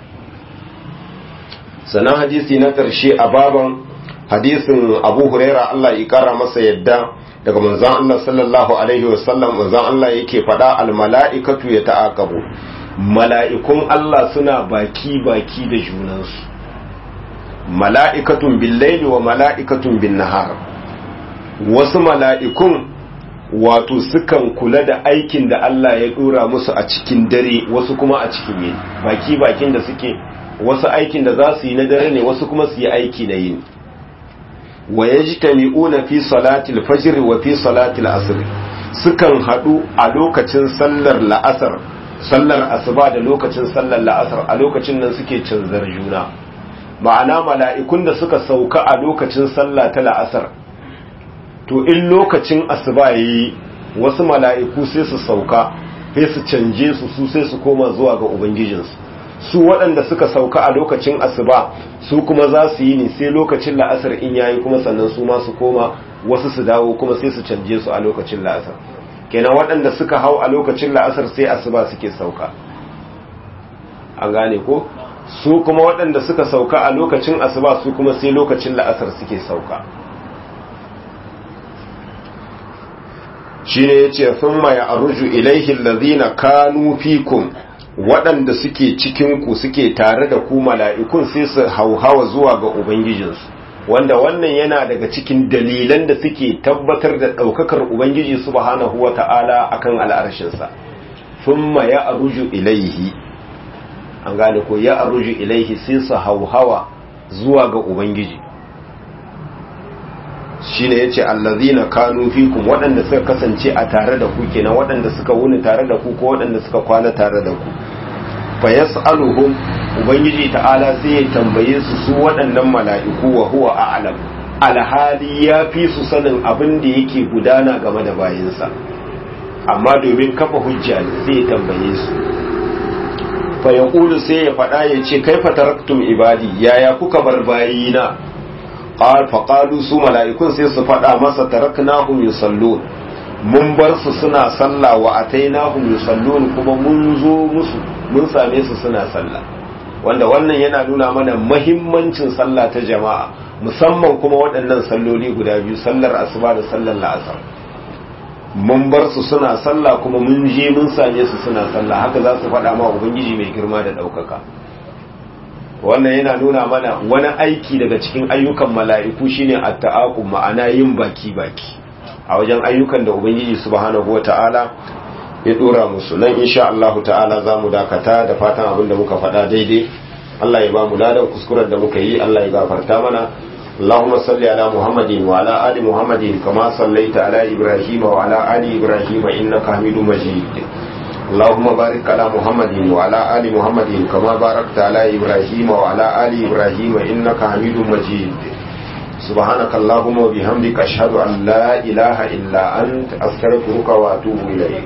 Sanan hadisi na ƙarshe a baban hadisin Abu Huraira Allah ya kara masa yadda daga manzon Allah sallallahu alaihi wasallam, manzon Allah yake faɗa al mala'ikatu yata'aqabu, mala'ikun Allah suna baki da junansu, mala'ikatun bil laili wa mala'ikatun bin nahar. Wasu mala'ikun wato sukan kula da aikin da Allah ya dora musu a cikin dare, wasu kuma a cikin yini, bakin da suke, wasu aikin da za su yi na dare ne, wasu kuma su yi aiki na yini. Wa yajtami'una fi salatil fajr wa fi salatil asr, sukan hadu a lokacin sallar la'asar, sallar asuba da lokacin sallar la'asar, a lokacin nan suke canzar juna. Ma'ana mala'ikun da suka sauka a lokacin sallah ta la'asar, to in lokacin asuba yayi wasu mala'iku sai su sauka, sai su canje su sai su koma zuwa ga ubangijinsu. Su waɗanda suka sauka a lokacin asuba su kuma za su yi ne sai lokacin la'asar in yayi, kuma sannan su ma su koma, wasu su dawo kuma sai su canje su a lokacin la'asar. Kenan waɗanda suka hau a lokacin la'asar sai asuba suke sauka, an gane ko? Su kuma waɗanda suka sauka a lokacin asuba su kuma sai lokacin la'asar suke sauka. Shi ne ya ce sun ma ya aruju ilaihin lazina kanu fikum, waɗanda suke cikinku suke tare da ku mala'ikun sai su hauhawa zuwa ga Ubangijinsu, wanda wannan yana daga cikin dalilan da suke tabbatar da ɗaukakar Ubangiji subhanahu wa ta'ala a kan al'arshinsa. Sun ma ya aruju ilaihi, an gane ko ya aruju ilaihi sai su hauhawa zuwa ga Ubangiji. Shi ne ya ce allazina kanu fikum, waɗanda suka kasance a tare da ku kenan, waɗanda suka wuni tare da ku ko waɗanda suka kwana tare da ku. Fa yas'aluhum, ubangiji ta'ala sai ya tambaye su waɗannan mala'iku wa huwa a'lam, alhali ya fi su sanin abin da yake gudana game da bayinsa, amma domin kafa hujja sai ya tambaye su. Fa yaqulu, sai ya faɗa ya ce kaifa taraktum ibadi, yaya kuka bar bayina? Faƙalu, su mala'ikun sai su faɗa masa taraknahum yusallun, mun bar su suna sallah, wa atainahum yusallun, kuma mun zo musu mun same su suna sallah. Wanda wannan yana nuna mana mahimmancin sallah ta jama'a, musamman kuma waɗannan salloli guda biyu, sallar asuba da sallar la'asar. Mun bar su suna sallah kuma mun je mun same su suna sallah, haka za su faɗa ma Ubangiji mai girma da ɗaukaka. Wannan yana nuna mana wani aiki daga cikin ayyukan mala'iku shine at-ta'aqub, ma'ana yin baki a wajen ayyukan da Ubangiji subhanahu wata'ala ya dora musu. Nan insha Allah ta'ala zamu dakata, da fatan abin da muka faɗa daidai Allah ya ba mu ladan, kuskuren da muka yi Allah ya gafarta mana. Allahumma salli ala Muhammadin wa ala ali Muhammadin kama sallaita ala Ibrahim wa ala ali Ibrahim innaka Hamidum Majid. اللهم بارك على محمد وعلى آل محمد كما باركت على إبراهيم وعلى آل إبراهيم إنك حميد مجيد. subhanakallahumma wa bihamdika ashhadu an la ilaha illa anta astaghfiruka wa atubu ilayk.